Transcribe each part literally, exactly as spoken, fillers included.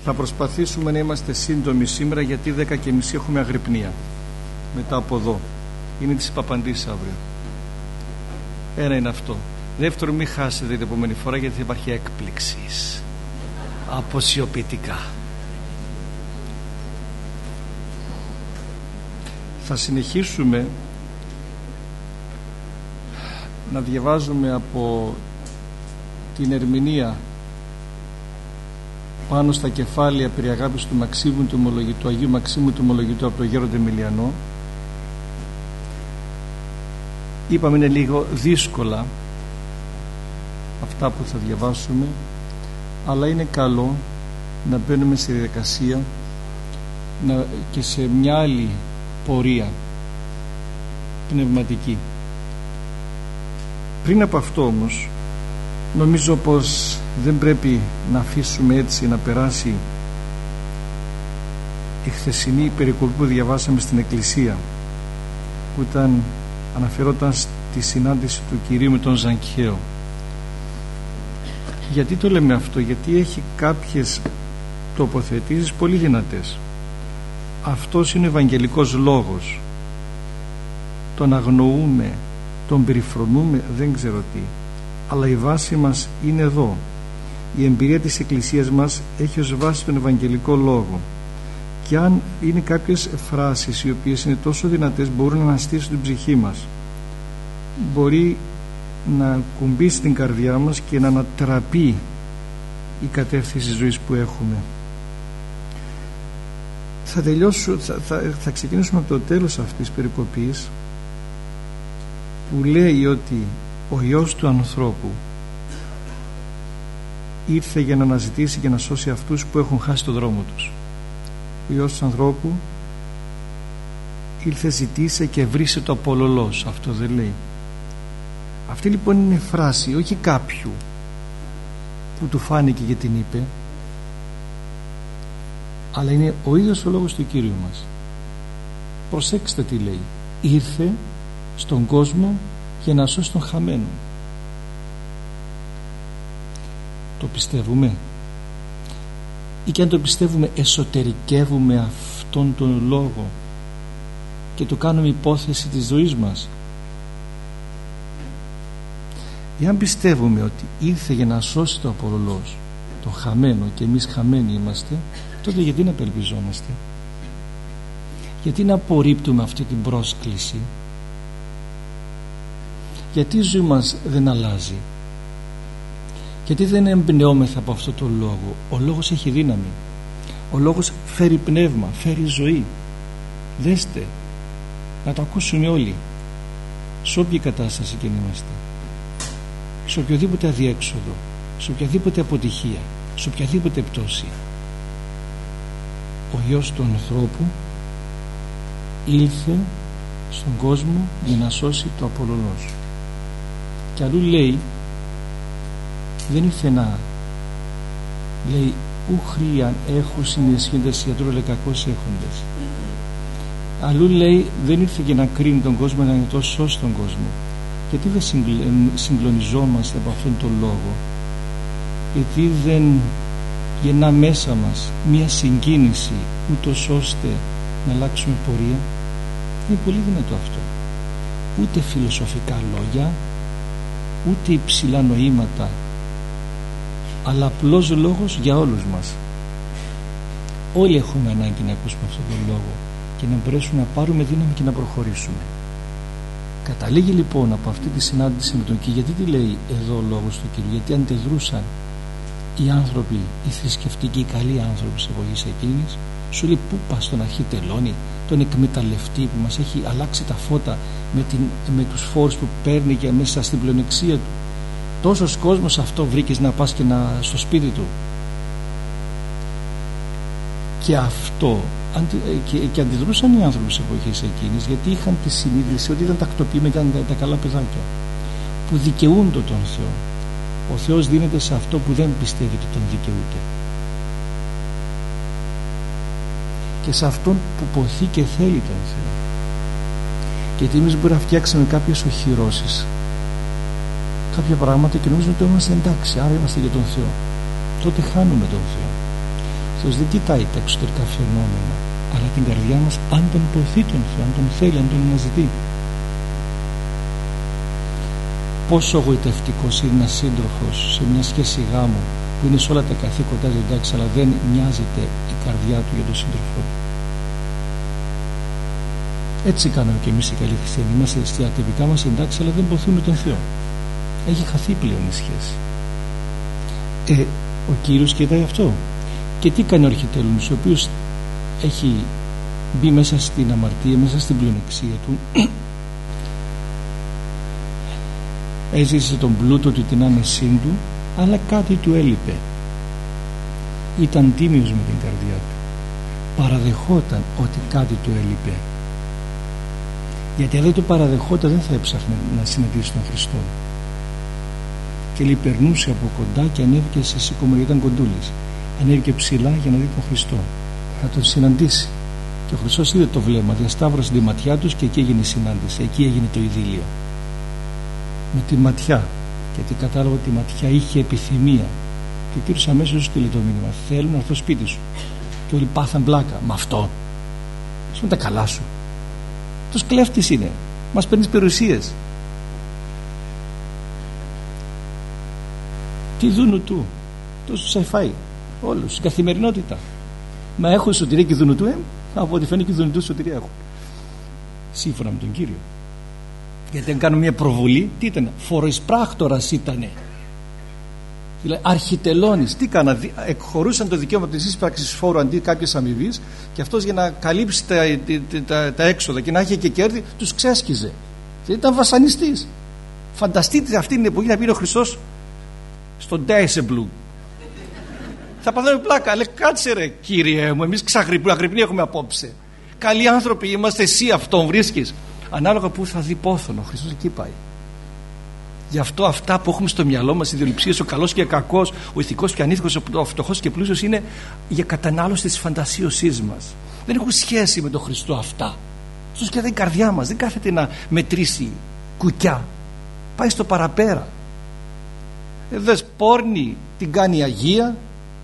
Θα προσπαθήσουμε να είμαστε σύντομοι σήμερα, γιατί δέκα και μισή έχουμε αγρυπνία. Μετά από εδώ είναι της Παπαντής αύριο. Ένα είναι αυτό. Δεύτερο, μην χάσετε την επόμενη φορά, γιατί θα υπάρχει έκπληξη αποσιοποιητικά. Θα συνεχίσουμε να διαβάζουμε από την ερμηνεία πάνω στα κεφάλαια περί αγάπης του Μαξίμου του Ομολογητού, του Αγίου Μαξίμου του Ομολογητού από τον Γέροντα Εμιλιανό. Είπαμε είναι λίγο δύσκολα αυτά που θα διαβάσουμε, αλλά είναι καλό να μπαίνουμε στη διαδικασία να, και σε μια άλλη πορεία πνευματική. Πριν από αυτό όμως, νομίζω πως δεν πρέπει να αφήσουμε έτσι να περάσει η χθεσινή περικοπή που διαβάσαμε στην Εκκλησία, που ήταν, αναφερόταν στη συνάντηση του Κυρίου με τον Ζακχαίο. Γιατί το λέμε αυτό? Γιατί έχει κάποιες τοποθετήσεις πολύ δυνατές. Αυτός είναι ο Ευαγγελικός λόγος. Τον αγνοούμε, τον περιφρονούμε, δεν ξέρω τι, αλλά η βάση μας είναι εδώ. Η εμπειρία της Εκκλησίας μας έχει ως βάση τον Ευαγγελικό λόγο, και αν είναι κάποιες φράσεις οι οποίες είναι τόσο δυνατές, μπορούν να αναστήσουν την ψυχή μας, μπορεί να κουμπίσει την καρδιά μας και να ανατραπεί η κατεύθυνση της ζωής που έχουμε. Θα τελειώσω, θα, θα, θα ξεκινήσουμε από το τέλος αυτής της περικοπής, που λέει ότι ο Υιός του ανθρώπου ήρθε για να αναζητήσει και να σώσει αυτούς που έχουν χάσει τον δρόμο τους. Ο Υιός του ανθρώπου ήρθε, ζητήσε και βρίσε το απολωλός. Αυτό δεν λέει? Αυτή λοιπόν είναι φράση όχι κάποιου που του φάνηκε και την είπε, αλλά είναι ο ίδιος ο λόγος του Κύριου μας. Προσέξτε τι λέει: ήρθε στον κόσμο για να σώσει τον χαμένο. Το πιστεύουμε? Ή και αν το πιστεύουμε, εσωτερικεύουμε αυτόν τον λόγο και το κάνουμε υπόθεση της ζωής μας? Εάν πιστεύουμε ότι ήρθε για να σώσει το απολωλός, το χαμένο, και εμείς χαμένοι είμαστε, τότε γιατί να απελπιζόμαστε? Γιατί να απορρίπτουμε αυτή την πρόσκληση? Γιατί η ζωή μας δεν αλλάζει? Γιατί δεν εμπνεόμεθα από αυτό το λόγο? Ο λόγος έχει δύναμη. Ο λόγος φέρει πνεύμα, φέρει ζωή. Δέστε, να το ακούσουμε όλοι, σε όποια κατάσταση και είμαστε, σε οποιοδήποτε αδιέξοδο, σε οποιαδήποτε αποτυχία, σε οποιαδήποτε πτώση. Ο Υιός του ανθρώπου ήλθε στον κόσμο για να σώσει το απολωλός. Και αλλού λέει, δεν ήρθε να λέει ούχριαν έχουν συνεσχύντες γιατρού αλλά κακώς έχοντες. Αλλού λέει δεν ήρθε για να κρίνει τον κόσμο, αλλά να το σώσει τον κόσμο. Γιατί δεν συγκλονιζόμαστε από αυτόν τον λόγο? Γιατί δεν γεννά μέσα μας μια συγκίνηση, ούτως ώστε να αλλάξουμε πορεία? Είναι πολύ δυνατό αυτό. Ούτε φιλοσοφικά λόγια, ούτε υψηλά νοήματα, αλλά απλός λόγος για όλους μας. Όλοι έχουμε ανάγκη να ακούσουμε αυτόν τον λόγο και να μπορέσουμε να πάρουμε δύναμη και να προχωρήσουμε. Καταλήγει λοιπόν από αυτή τη συνάντηση με τον Κύριο. Γιατί τι λέει εδώ ο λόγος του Κύριου? Γιατί αντιδρούσαν οι άνθρωποι, οι θρησκευτικοί, οι καλοί άνθρωποι της εποχής εκείνης. Σου λέει, πού πας τον αρχιτελώνη, τον εκμεταλλευτή που μας έχει αλλάξει τα φώτα με, την, με τους φόρους που παίρνει και μέσα στην πλεονεξία του? Τόσος κόσμος αυτό βρήκες να πας και να, στο σπίτι του? Και αυτό αντι, και, και αντιδρούσαν οι άνθρωποι της εποχής εκείνης, γιατί είχαν τη συνείδηση ότι ήταν τακτοποιημένοι, ήταν τα, τα καλά παιδάκια που δικαιούνται τον Θεό. Ο Θεός δίνεται σε αυτό που δεν πιστεύει ότι τον δικαιούται, και σε αυτόν που ποθεί και θέλει τον Θεό. Γιατί εμείς μπορεί να φτιάξουμε κάποιες οχυρώσεις, κάποια πράγματα, και νομίζουμε ότι είμαστε εντάξει, άρα είμαστε για τον Θεό. Τότε χάνουμε τον Θεό. Ο Θεός δεν κοιτάει τα εξωτερικά φαινόμενα, αλλά την καρδιά μας, αν τον ποθεί τον Θεό, αν τον θέλει, αν τον αναζητεί. Πόσο γοητευτικός είναι ένας σύντροφος σε μια σχέση γάμου που είναι σε όλα τα καθήκοντά του εντάξει, αλλά δεν νοιάζεται η καρδιά του για τον σύντροφό του. Έτσι κάναμε και εμείς οι καλοί χριστιανοί. Είμαστε στα τυπικά μας εντάξει, αλλά δεν ποθούμε τον Θεό. Έχει χαθεί πλέον η σχέση. Ε, ο Κύριος κοιτάει αυτό. Και τι κάνει ο αρχιτέλλονας, ο οποίος έχει μπει μέσα στην αμαρτία, μέσα στην πλεονεξία του, έζησε τον πλούτο του, την άνεσή του, αλλά κάτι του έλειπε. Ήταν τίμιος με την καρδιά του, παραδεχόταν ότι κάτι του έλειπε, γιατί αν δεν το παραδεχόταν δεν θα έψαχνε να συναντήσει τον Χριστό. Και λέει, περνούσε από κοντά και ανέβηκε σε σήκωμα, γιατί ήταν κοντούλης, ανέβηκε ψηλά για να δει τον Χριστό, να τον συναντήσει. Και ο Χριστός είδε το βλέμμα, διασταύρωσε τη ματιά τους και εκεί έγινε η συνάντηση, εκεί έγινε το ειδήλιο. Με τη ματιά, γιατί κατάλαβε ότι η ματιά είχε επιθυμία. Και ο Κύριος αμέσως στείλε το μήνυμα, θέλουν να έρθω σπίτι σου. Και όλοι πάθαν πλάκα, με αυτό ας πούμε τα καλά σου, τους κλέφτης είναι, μας παίρνεις περιουσίες. Τι δούνου του, τόσο τους φάει όλους, στην καθημερινότητα. Μα έχουν σωτηρία και δούνου του, ε, από ό,τι φαίνεται και δούνου του σωτηρία έχουν, σύμφωνα με τον Κύριο. Γιατί αν κάνουν μια προβολή, τι ήταν, φοροεισπράκτορας ήτανε, δηλαδή αρχιτελώνης. Τι κάνα, εκχωρούσαν το δικαίωμα της εισπράξης φόρου αντί κάποιες αμοιβής, και αυτός για να καλύψει τα, τα, τα, τα έξοδα και να έχει και κέρδη, τους ξέσκιζε. Δηλαδή ήταν βασανιστής. Φανταστείτε αυτή την εποχή να πει ο Χριστός στον Ντάισεμπλου. Θα παθαίνουμε πλάκα. Λέει, κάτσε ρε Κύριε μου, εμείς ξαγρυπνοί έχουμε απόψε. Καλοί άνθρωποι είμαστε, εσύ αυτόν βρίσκεις. Ανάλογα που θα δει πόθον, ο Χριστός εκεί πάει. Γι' αυτό αυτά που έχουμε στο μυαλό μας, οι ιδεολειψίες, ο καλός και ο κακός, ο ηθικός και ο ανήθικος, ο φτωχός και πλούσιος, είναι για κατανάλωση της φαντασίωσής μας. Δεν έχουν σχέση με τον Χριστό αυτά. Αυτός κοιτάει η καρδιά μας, δεν κάθεται να μετρήσει κουκιά. Πάει στο παραπέρα. Δες, πόρνη την κάνει Αγία,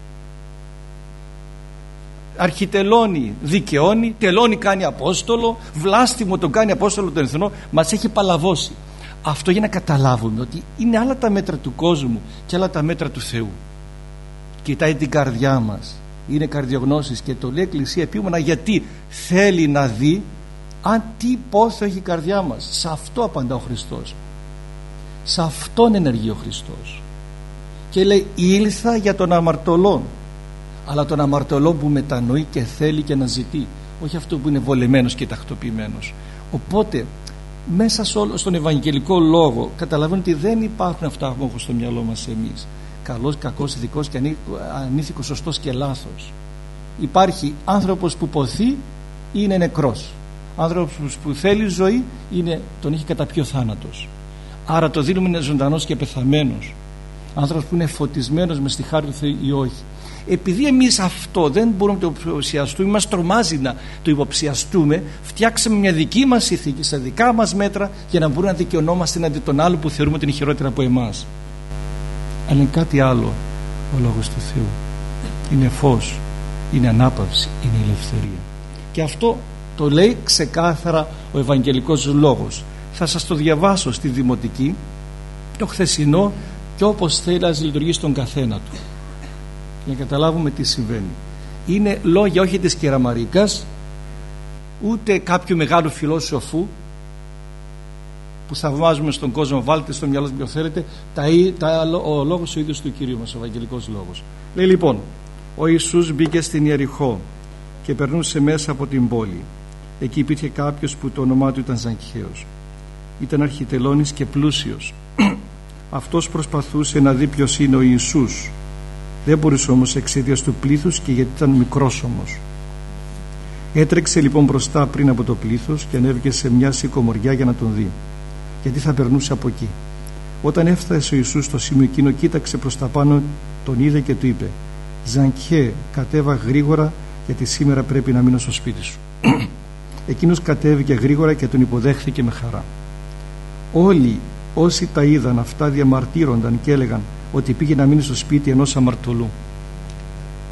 αρχιτελώνει δικαιώνει, τελώνει κάνει Απόστολο, βλάστημο τον κάνει Απόστολο τον εθνό. Μας έχει παλαβώσει. Αυτό για να καταλάβουμε ότι είναι άλλα τα μέτρα του κόσμου και άλλα τα μέτρα του Θεού. Κοιτάει την καρδιά μας, είναι καρδιογνώσης, και το λέει η Εκκλησία επίμονα, γιατί θέλει να δει αν τι πόθο έχει η καρδιά μας. Σε αυτό απαντά ο Χριστός, σε αυτόν ενεργεί ο Χριστός. Και λέει, ήλθα για τον αμαρτωλόν, αλλά τον αμαρτωλό που μετανοεί και θέλει και να ζητεί, όχι αυτό που είναι βολεμένος και τακτοποιημένος. Οπότε μέσα στον Ευαγγελικό λόγο καταλαβαίνω ότι δεν υπάρχουν αυτά που έχουμε στο μυαλό μας εμείς, καλός, κακός, ηθικός και ανήθικος, σωστός και λάθος. Υπάρχει άνθρωπος που ποθεί, είναι νεκρός. Άνθρωπος που θέλει ζωή, είναι, τον έχει καταπιεί ο θάνατος. Άρα το δίνουμε είναι ζωντανός και πεθαμένος. Άνθρωπος που είναι φωτισμένος με στη χάρη του Θεού ή όχι. Επειδή εμείς αυτό δεν μπορούμε να το υποψιαστούμε, μας τρομάζει να το υποψιαστούμε, φτιάξαμε μια δική μας ηθική στα δικά μας μέτρα για να μπορούμε να δικαιωνόμαστε εναντί των άλλων που θεωρούμε ότι είναι χειρότερα από εμάς. Αλλά είναι κάτι άλλο ο λόγος του Θεού. Είναι φως, είναι ανάπαυση, είναι ελευθερία. Και αυτό το λέει ξεκάθαρα ο Ευαγγελικός λόγος. Θα σας το διαβάσω στη Δημοτική, το χθεσινό, και όπως θέλει να λειτουργεί στον καθένα του, για να καταλάβουμε τι συμβαίνει. Είναι λόγια όχι της Κεραμαρίκας, ούτε κάποιου μεγάλου φιλόσοφου που θαυμάζουμε στον κόσμο. Βάλτε στο μυαλό που θέλετε, τα, τα, ο λόγος ο ίδιος του Κυρίου μας, ο Ευαγγελικός λόγος. Λέει λοιπόν, ο Ιησούς μπήκε στην Ιεριχώ και περνούσε μέσα από την πόλη. Εκεί υπήρχε κάποιος που το όνομά του ήταν Ζακχαίος. Ήταν αρχιτελώνης και πλούσιος. Αυτός προσπαθούσε να δει ποιος είναι ο Ιησούς. Δεν μπορούσε όμως εξαιτίας του πλήθους και γιατί ήταν μικρός όμως. Έτρεξε λοιπόν μπροστά πριν από το πλήθος και ανέβηκε σε μια σικομοριά για να τον δει, γιατί θα περνούσε από εκεί. Όταν έφτασε ο Ιησούς στο σημείο εκείνο, κοίταξε προς τα πάνω, τον είδε και του είπε, Ζακχαί, κατέβα γρήγορα, γιατί σήμερα πρέπει να μείνω στο σπίτι σου. Εκείνος κατέβηκε γρήγορα και τον υποδέχθηκε με χαρά. Όλοι όσοι τα είδαν αυτά διαμαρτύρονταν και έλεγαν ότι πήγε να μείνει στο σπίτι ενός αμαρτωλού.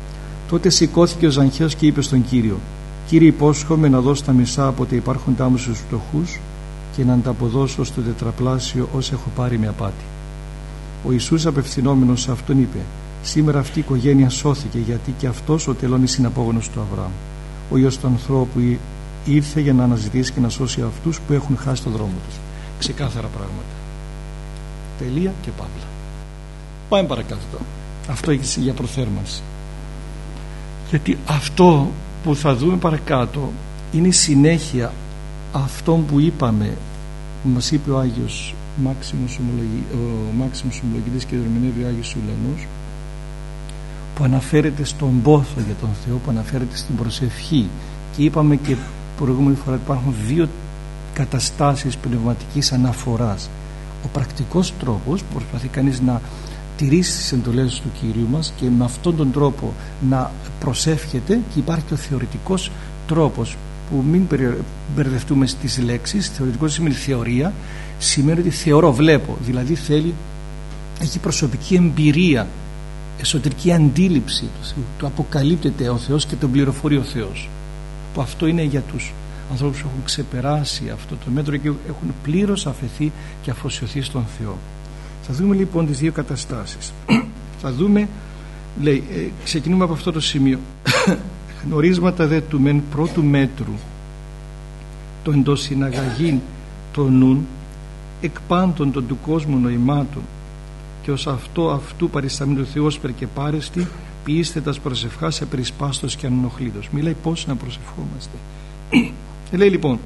Τότε σηκώθηκε ο Ζαχαίος και είπε στον Κύριο: Κύριε, υπόσχομαι να δώσω τα μισά από τα υπάρχοντά μου στους φτωχούς και να ανταποδώσω στο τετραπλάσιο όσα έχω πάρει με απάτη. Ο Ιησούς, απευθυνόμενος σε αυτόν, είπε: Σήμερα αυτή η οικογένεια σώθηκε, γιατί και αυτός ο τελώνης είναι απόγονος του Αβραάμ. Ο Υιός του ανθρώπου ήρθε για να αναζητήσει και να σώσει αυτούς που έχουν χάσει τον δρόμο τους. Ξεκάθαρα πράγματα. Τελεία και παύλα. Πάμε παρακάτω τώρα. Αυτό έχει για προθέρμανση. Γιατί αυτό που θα δούμε παρακάτω είναι η συνέχεια αυτών που είπαμε, που μας είπε ο Άγιος Μάξιμος Ομολογητής και ερμηνεύει ο Άγιος Ουλανός, που αναφέρεται στον πόθο για τον Θεό, που αναφέρεται στην προσευχή. Και είπαμε και προηγούμενη φορά ότι υπάρχουν δύο καταστάσεις πνευματικής αναφοράς. Ο πρακτικός τρόπος που προσπαθεί κανείς να τηρήσει τις εντολές του Κυρίου μας και με αυτόν τον τρόπο να προσεύχεται, και υπάρχει και ο θεωρητικός τρόπος που μην μπερδευτούμε στις λέξεις. Θεωρητικός σημαίνει θεωρία, σημαίνει ότι θεωρώ, βλέπω, δηλαδή θέλει, έχει προσωπική εμπειρία, εσωτερική αντίληψη του Θεού, του αποκαλύπτεται ο Θεός και τον πληροφορεί ο Θεός, που αυτό είναι για τους ανθρώπους που έχουν ξεπεράσει αυτό το μέτρο και έχουν πλήρως αφαιθεί και αφοσιωθεί στον Θεό. Θα δούμε λοιπόν τις δύο καταστάσεις. Θα δούμε, λέει, ε, ξεκινούμε από αυτό το σημείο. Γνωρίσματα δε του μεν πρώτου μέτρου, το εντός συναγαγήν το νουν, εκ πάντων των του κόσμου νοημάτων, και ως αυτό αυτού παρισταμένου του Θεού ως περκεπάρεστη, ποιήστε τας προσευχάς σε περισπάστος και ανενοχλήτως. Μιλάει πώς να προσευχόμαστε. Λέει λοιπόν,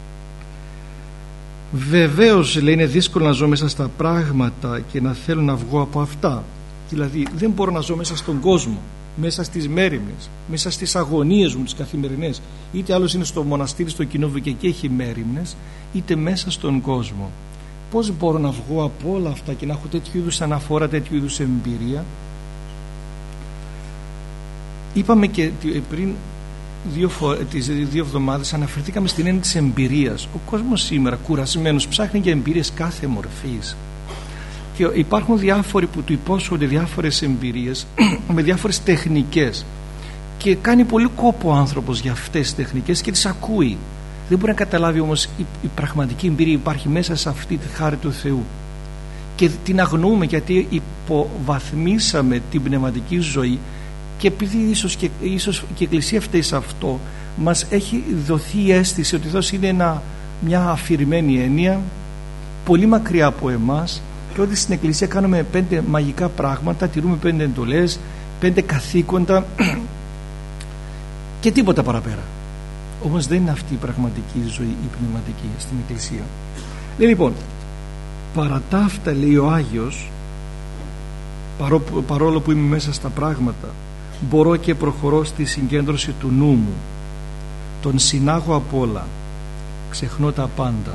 βεβαίως, λέει, είναι δύσκολο να ζω μέσα στα πράγματα και να θέλω να βγω από αυτά. Δηλαδή δεν μπορώ να ζω μέσα στον κόσμο, μέσα στις μέριμνες, μέσα στις αγωνίες μου τις καθημερινές, είτε άλλος είναι στο μοναστήρι, στο κοινόβιο και εκεί έχει μέριμνες, είτε μέσα στον κόσμο. Πώς μπορώ να βγω από όλα αυτά και να έχω τέτοιου είδους αναφορά, τέτοιου είδους εμπειρία? Είπαμε και πριν δύο, φο... τις δύο εβδομάδες αναφερθήκαμε στην έννοια της εμπειρίας. Ο κόσμος σήμερα κουρασμένος ψάχνει για εμπειρίες κάθε μορφής, και υπάρχουν διάφοροι που του υπόσχονται διάφορες εμπειρίες με διάφορες τεχνικές, και κάνει πολύ κόπο ο άνθρωπος για αυτές τις τεχνικές και τις ακούει. Δεν μπορεί να καταλάβει όμως η, η πραγματική εμπειρία υπάρχει μέσα σε αυτή τη χάρη του Θεού, και την αγνοούμε γιατί υποβαθμίσαμε την πνευματική ζωή, και επειδή ίσως και, ίσως και η Εκκλησία φταίει σε αυτό, μας έχει δοθεί η αίσθηση ότι εδώ είναι ένα, μια αφηρημένη έννοια πολύ μακριά από εμάς, και ότι στην Εκκλησία κάνουμε πέντε μαγικά πράγματα, τηρούμε πέντε εντολές, πέντε καθήκοντα και τίποτα παραπέρα. Όμως δεν είναι αυτή η πραγματική ζωή, η πνευματική στην Εκκλησία. Λέει λοιπόν, παρά τα αυτά, λέει ο Άγιος, παρό, παρόλο που είμαι μέσα στα πράγματα, μπορώ και προχωρώ στη συγκέντρωση του νου μου, τον συνάγω απ' όλα, ξεχνώ τα πάντα,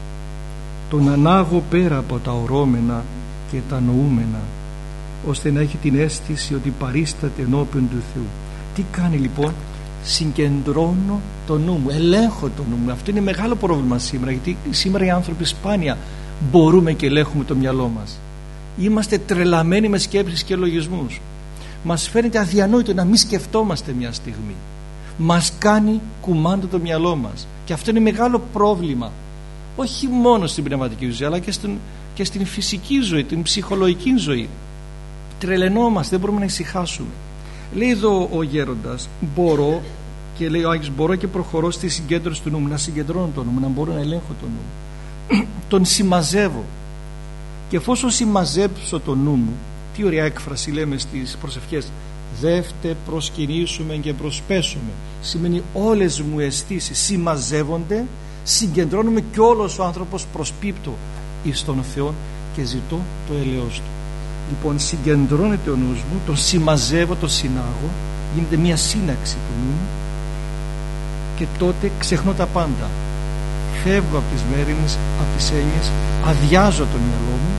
τον ανάγω πέρα από τα ορώμενα και τα νοούμενα, ώστε να έχει την αίσθηση ότι παρίσταται ενώπιον του Θεού. Τι κάνει λοιπόν? Συγκεντρώνω το νου μου, ελέγχω το νου μου. Αυτό είναι μεγάλο πρόβλημα σήμερα, γιατί σήμερα οι άνθρωποι σπάνια μπορούμε και ελέγχουμε το μυαλό μας. Είμαστε τρελαμένοι με σκέψεις και λογισμούς. Μας φαίνεται αδιανόητο να μην σκεφτόμαστε μια στιγμή. Μας κάνει κουμάντο το μυαλό μας, και αυτό είναι μεγάλο πρόβλημα, όχι μόνο στην πνευματική ζωή, αλλά και, στην, και στην φυσική ζωή, την ψυχολογική ζωή. Τρελαινόμαστε, δεν μπορούμε να ησυχάσουμε. Λέει εδώ ο γέροντας, μπορώ, και λέει ο Άγιος, μπορώ και προχωρώ στη συγκέντρωση του νου μου, να συγκεντρώνω το νου μου, να μπορώ να ελέγχω το νου μου. Τον συμμαζεύω, και εφόσον συμμαζέψω το νου μου, τι ωραία έκφραση λέμε στις προσευχές, δεύτε, προσκυνήσουμε και προσπέσουμε. Σημαίνει όλες μου αισθήσεις συμμαζεύονται, συγκεντρώνουμε, και όλος ο άνθρωπος προσπίπτω εις τον Θεό και ζητώ το ελαιός του. Λοιπόν, συγκεντρώνεται ο νους μου, τον συμμαζεύω, τον συνάγω, γίνεται μια σύναξη του νου μου, και τότε ξεχνώ τα πάντα. Φεύγω από τις μέρημνες, από τις έννοιες, αδειάζω το μυαλό μου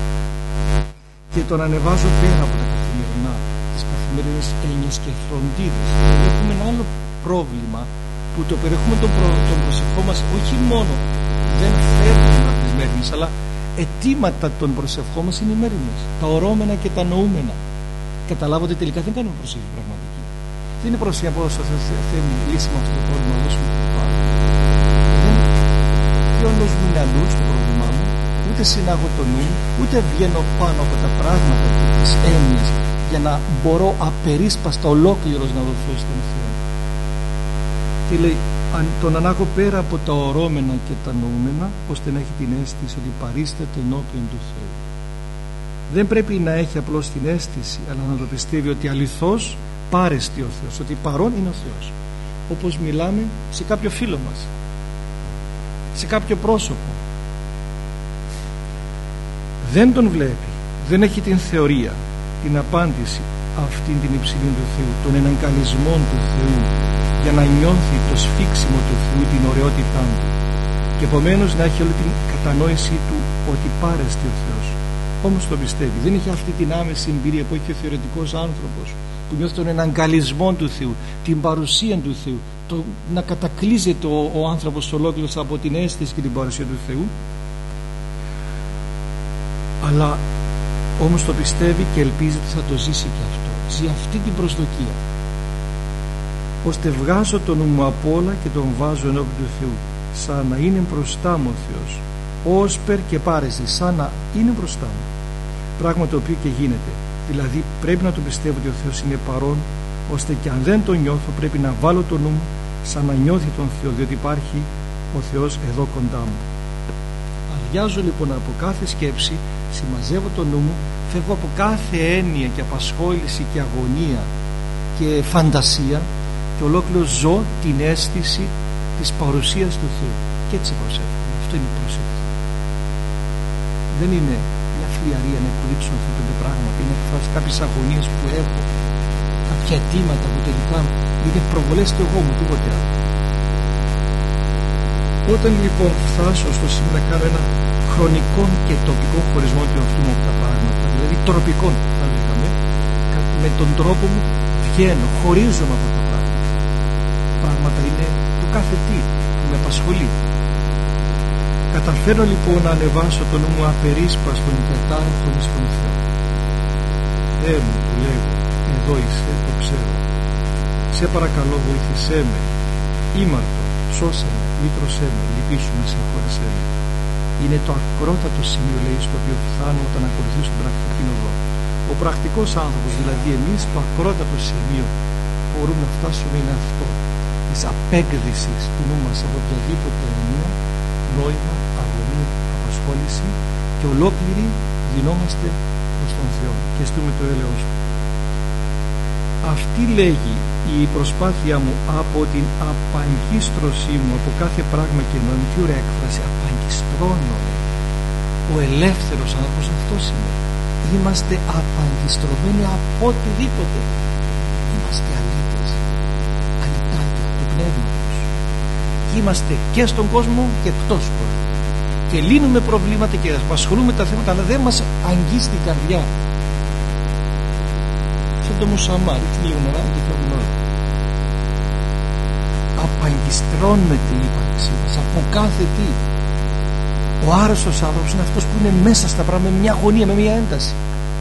και τον ανεβάζω πέρα από τα καθημερινά, τις καθημερινές έννοιες και φροντίδες. Έχουμε ένα άλλο πρόβλημα, που το περιεχόμενο των, προ, των προσευχών μας όχι μόνο δεν φεύγουν από τις μέρημνες, αλλά αιτήματα των προσευχών μας είναι οι μέρημνες, τα ορώμενα και τα νοούμενα. Καταλάβατε, τελικά δεν κάνουμε προσευχή πραγματική. Δεν είναι προσοχή από όσο θέλει λύση με αυτό το πρόβλημα, δώσουμε το πάνω. Δεν πιώνω μου είναι αλλού στο πρόβλημά μου, ούτε συνάγω το νου, ούτε βγαίνω πάνω από τα πράγματα και τις έννοιες για να μπορώ απερίσπαστα ολόκληρος να δοθώ στον Θεό. Και λέει, τον ανάγω πέρα από τα ορώμενα και τα νοούμενα, ώστε να έχει την αίσθηση ότι παρίσταται ενώπιον του Θεού. Δεν πρέπει να έχει απλώς την αίσθηση, αλλά να το πιστεύει ότι αληθώς πάρεστη ο Θεός, ότι παρόν είναι ο Θεός. Όπως μιλάμε σε κάποιο φίλο μας, σε κάποιο πρόσωπο. Δεν τον βλέπει, δεν έχει την θεωρία, την απάντηση αυτήν την υψηλή του Θεού, των εναγκαλισμών του Θεού, για να νιώθει το σφίξιμο του Θεού, την ωραιότητά του, και επομένως να έχει όλη την κατανόησή του ότι πάρεστη ο Θεός. Όμως το πιστεύει, δεν έχει αυτή την άμεση εμπειρία που έχει ο θεωρητικός άνθρωπος, που νιώθει τον εναγκαλισμό του Θεού, την παρουσία του Θεού, το να κατακλείζεται ο, ο άνθρωπος ολόκληρος από την αίσθηση και την παρουσία του Θεού. Αλλά όμως το πιστεύει και ελπίζει ότι θα το ζήσει και αυτό. Ζει αυτή την προσδοκία, ώστε βγάζω τον νου μου απ' όλα και τον βάζω ενώπιον του Θεού, σαν να είναι μπροστά μου ο Θεός, όσπερ και πάρεση, σαν να είναι μπροστά μου. Πράγμα το οποίο και γίνεται. Δηλαδή πρέπει να το πιστεύω ότι ο Θεός είναι παρόν, ώστε και αν δεν τον νιώθω πρέπει να βάλω το νου μου σαν να νιώθει τον Θεό, διότι υπάρχει ο Θεός εδώ κοντά μου. Αδειάζω λοιπόν από κάθε σκέψη, συμμαζεύω το νου μου, φεύγω από κάθε έννοια και απασχόληση και αγωνία και φαντασία και ολόκληρο ζω την αίσθηση της παρουσίας του Θεού, και έτσι προσεύχομαι. Αυτό είναι η προσευχή. Δεν είναι μια φλιαρία να εκπλήξω αυτά τα πράγματα, είναι εκφράσει κάποιες αγωνίες που έχω, κάποια αιτήματα που τελικά είναι προβολές του εγώ μου, τίποτε άλλο. Όταν λοιπόν φτάσω στο σημείο να κάνω ένα χρονικό και τοπικό χωρισμό του εαυτού μου από τα πράγματα, δηλαδή τροπικό θα λέγαμε, με τον τρόπο μου βγαίνω, χωρίζομαι από τα πράγματα. Πράγματα είναι το κάθε τι που με απασχολεί. Καταφέρω λοιπόν να ανεβάσω το νου μου απερίσπαστον υπερτάραχον εις τον Θεό. Θεέ μου, του λέγω, εδώ είσαι, το ξέρω. Σε παρακαλώ, βοήθησέ με. Ήμαρτο, σώσε με, λύτρωσέ με, λυπήσου με, συγχώρεσέ με. Είναι το ακρότατο σημείο, λέει, στο οποίο φτάνω όταν ακολουθήσω την πρακτική οδό. Ο πρακτικός άνθρωπος, δηλαδή εμείς, το ακρότατο σημείο που μπορούμε να φτάσουμε είναι αυτό, της απέκδησης του νου μας από οποιαδήποτε έννοια, νόημα, αγωνία, απασχόληση, και ολόκληροι γινόμαστε προς τον Θεό και στούμε το έλεος του. Αυτή, λέγει, η προσπάθεια μου από την απαγκίστρωσή μου από κάθε πράγμα και νόημα. Τι ωραία έκφραση, απαγκιστρώνω. Ο ελεύθερος άνθρωπος αυτός είναι. Είμαστε απαγκιστρωμένοι από οτιδήποτε. Είμαστε αλήτες, αλητάρια του πνεύματος. Είμαστε και στον κόσμο και εκτός κόσμου. Και λύνουμε προβλήματα και απασχολούμε τα θέματα, αλλά δεν μας αγγίζει την καρδιά. Σαν το μουσαμά, ρίχνει λίγο νερά και φεύγουν όλα. Απαγκιστρώνεται η ύπαρξή μας από κάθε τι. Ο άρρωστος άνθρωπος είναι αυτός που είναι μέσα στα πράγματα με μια αγωνία, με μια ένταση.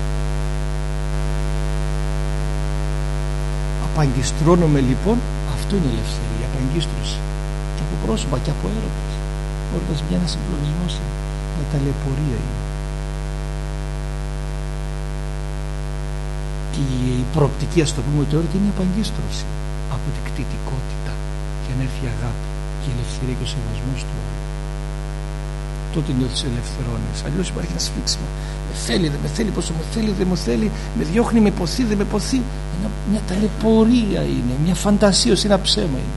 Απαγκιστρώνομαι λοιπόν, αυτό είναι η ελευθερία, η απαγκίστρωση. Και από πρόσωπα και από έρωτας. Ο έρωτας μια ένας συμπλογισμός είναι, μια ταλαιπωρία είναι. Και η προοπτική, ας το πούμε, του έρωτα είναι η απαγκίστρωση από την κτητικότητα, για να έρθει η αγάπη και η ελευθερία και ο σεβασμός του άλλου. Τότε νιώθεις ελευθερώνεις. Αλλιώς υπάρχει ένα σφίξιμο. Με θέλει, δεν με θέλει, πόσο με θέλει, δεν με θέλει, με διώχνει, με ποθεί, δεν με ποθεί. Ένα, μια ταλαιπωρία είναι, μια φαντασίωση, ένα ψέμα είναι.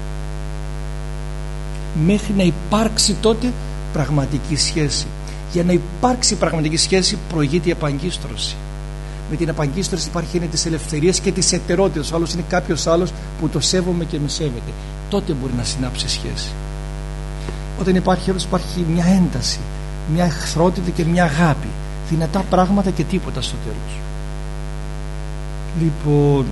Μέχρι να υπάρξει τότε πραγματική σχέση. Για να υπάρξει πραγματική σχέση προηγείται η απαγκίστρωση. Με την απαγκίστρωση υπάρχει έννοια της ελευθερίας και της ετερότητας. Ο άλλος είναι κάποιος άλλος που το σέβομαι και με σέβεται. Τότε μπορεί να συνάψει σχέση. Όταν υπάρχει άλλος, υπάρχει μια ένταση, μια εχθρότητα και μια αγάπη. Δυνατά πράγματα και τίποτα στο τέλος. Λοιπόν,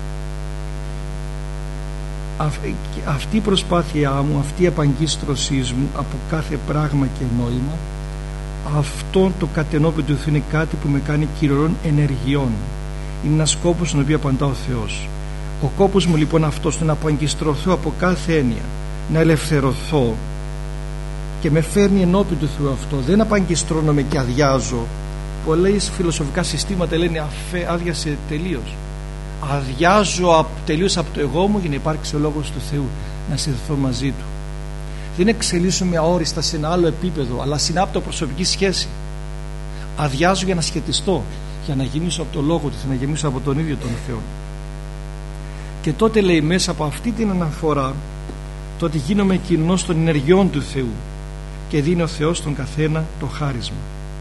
αυτή η προσπάθειά μου, αυτή η απαγκίστρωσή μου από κάθε πράγμα και νόημα, αυτό το κατενόπιν του Θεού είναι κάτι που με κάνει κυριών ενεργειών. Είναι ένας σκόπος στον οποίο απαντά ο Θεός. Ο κόπος μου λοιπόν αυτός, το να απαγκιστρωθώ από κάθε έννοια, να ελευθερωθώ, και με φέρνει ενώπιν του Θεού αυτό. Δεν απαγκιστρώνομαι και αδειάζω. Πολλές φιλοσοφικά συστήματα λένε αφέ, άδειασε τελείως. Αδειάζω τελείως από το εγώ μου για να υπάρξει ο λόγος του Θεού, να συνδεθώ μαζί του. Δεν εξελίσσομαι αόριστα σε ένα άλλο επίπεδο, αλλά συνάπτω προσωπική σχέση. Αδειάζω για να σχετιστώ, για να γεμίσω από το λόγο του, να γεμίσω από τον ίδιο τον Θεό. Και τότε λέει, μέσα από αυτή την αναφορά, τότε γίνομαι κοινός των ενεργειών του Θεού και δίνει ο Θεός στον καθένα το χάρισμα.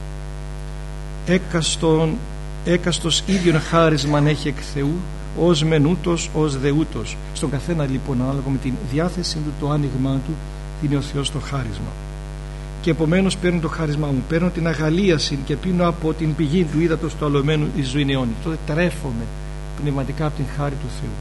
Έκαστον, έκαστος ίδιον χάρισμα έχει εκ Θεού, ως μεν ούτως, ως δε ούτως. Στον καθένα λοιπόν, ανάλογα με την διάθεση του, το άνοιγμά του, δίνει ο Θεός το χάρισμα. Και επομένως παίρνω το χάρισμά μου, παίρνω την αγαλίαση και πίνω από την πηγή του ύδατος του αλλομένου εις ζωήν αιώνη. Τότε τρέφομαι πνευματικά από την χάρη του Θεού.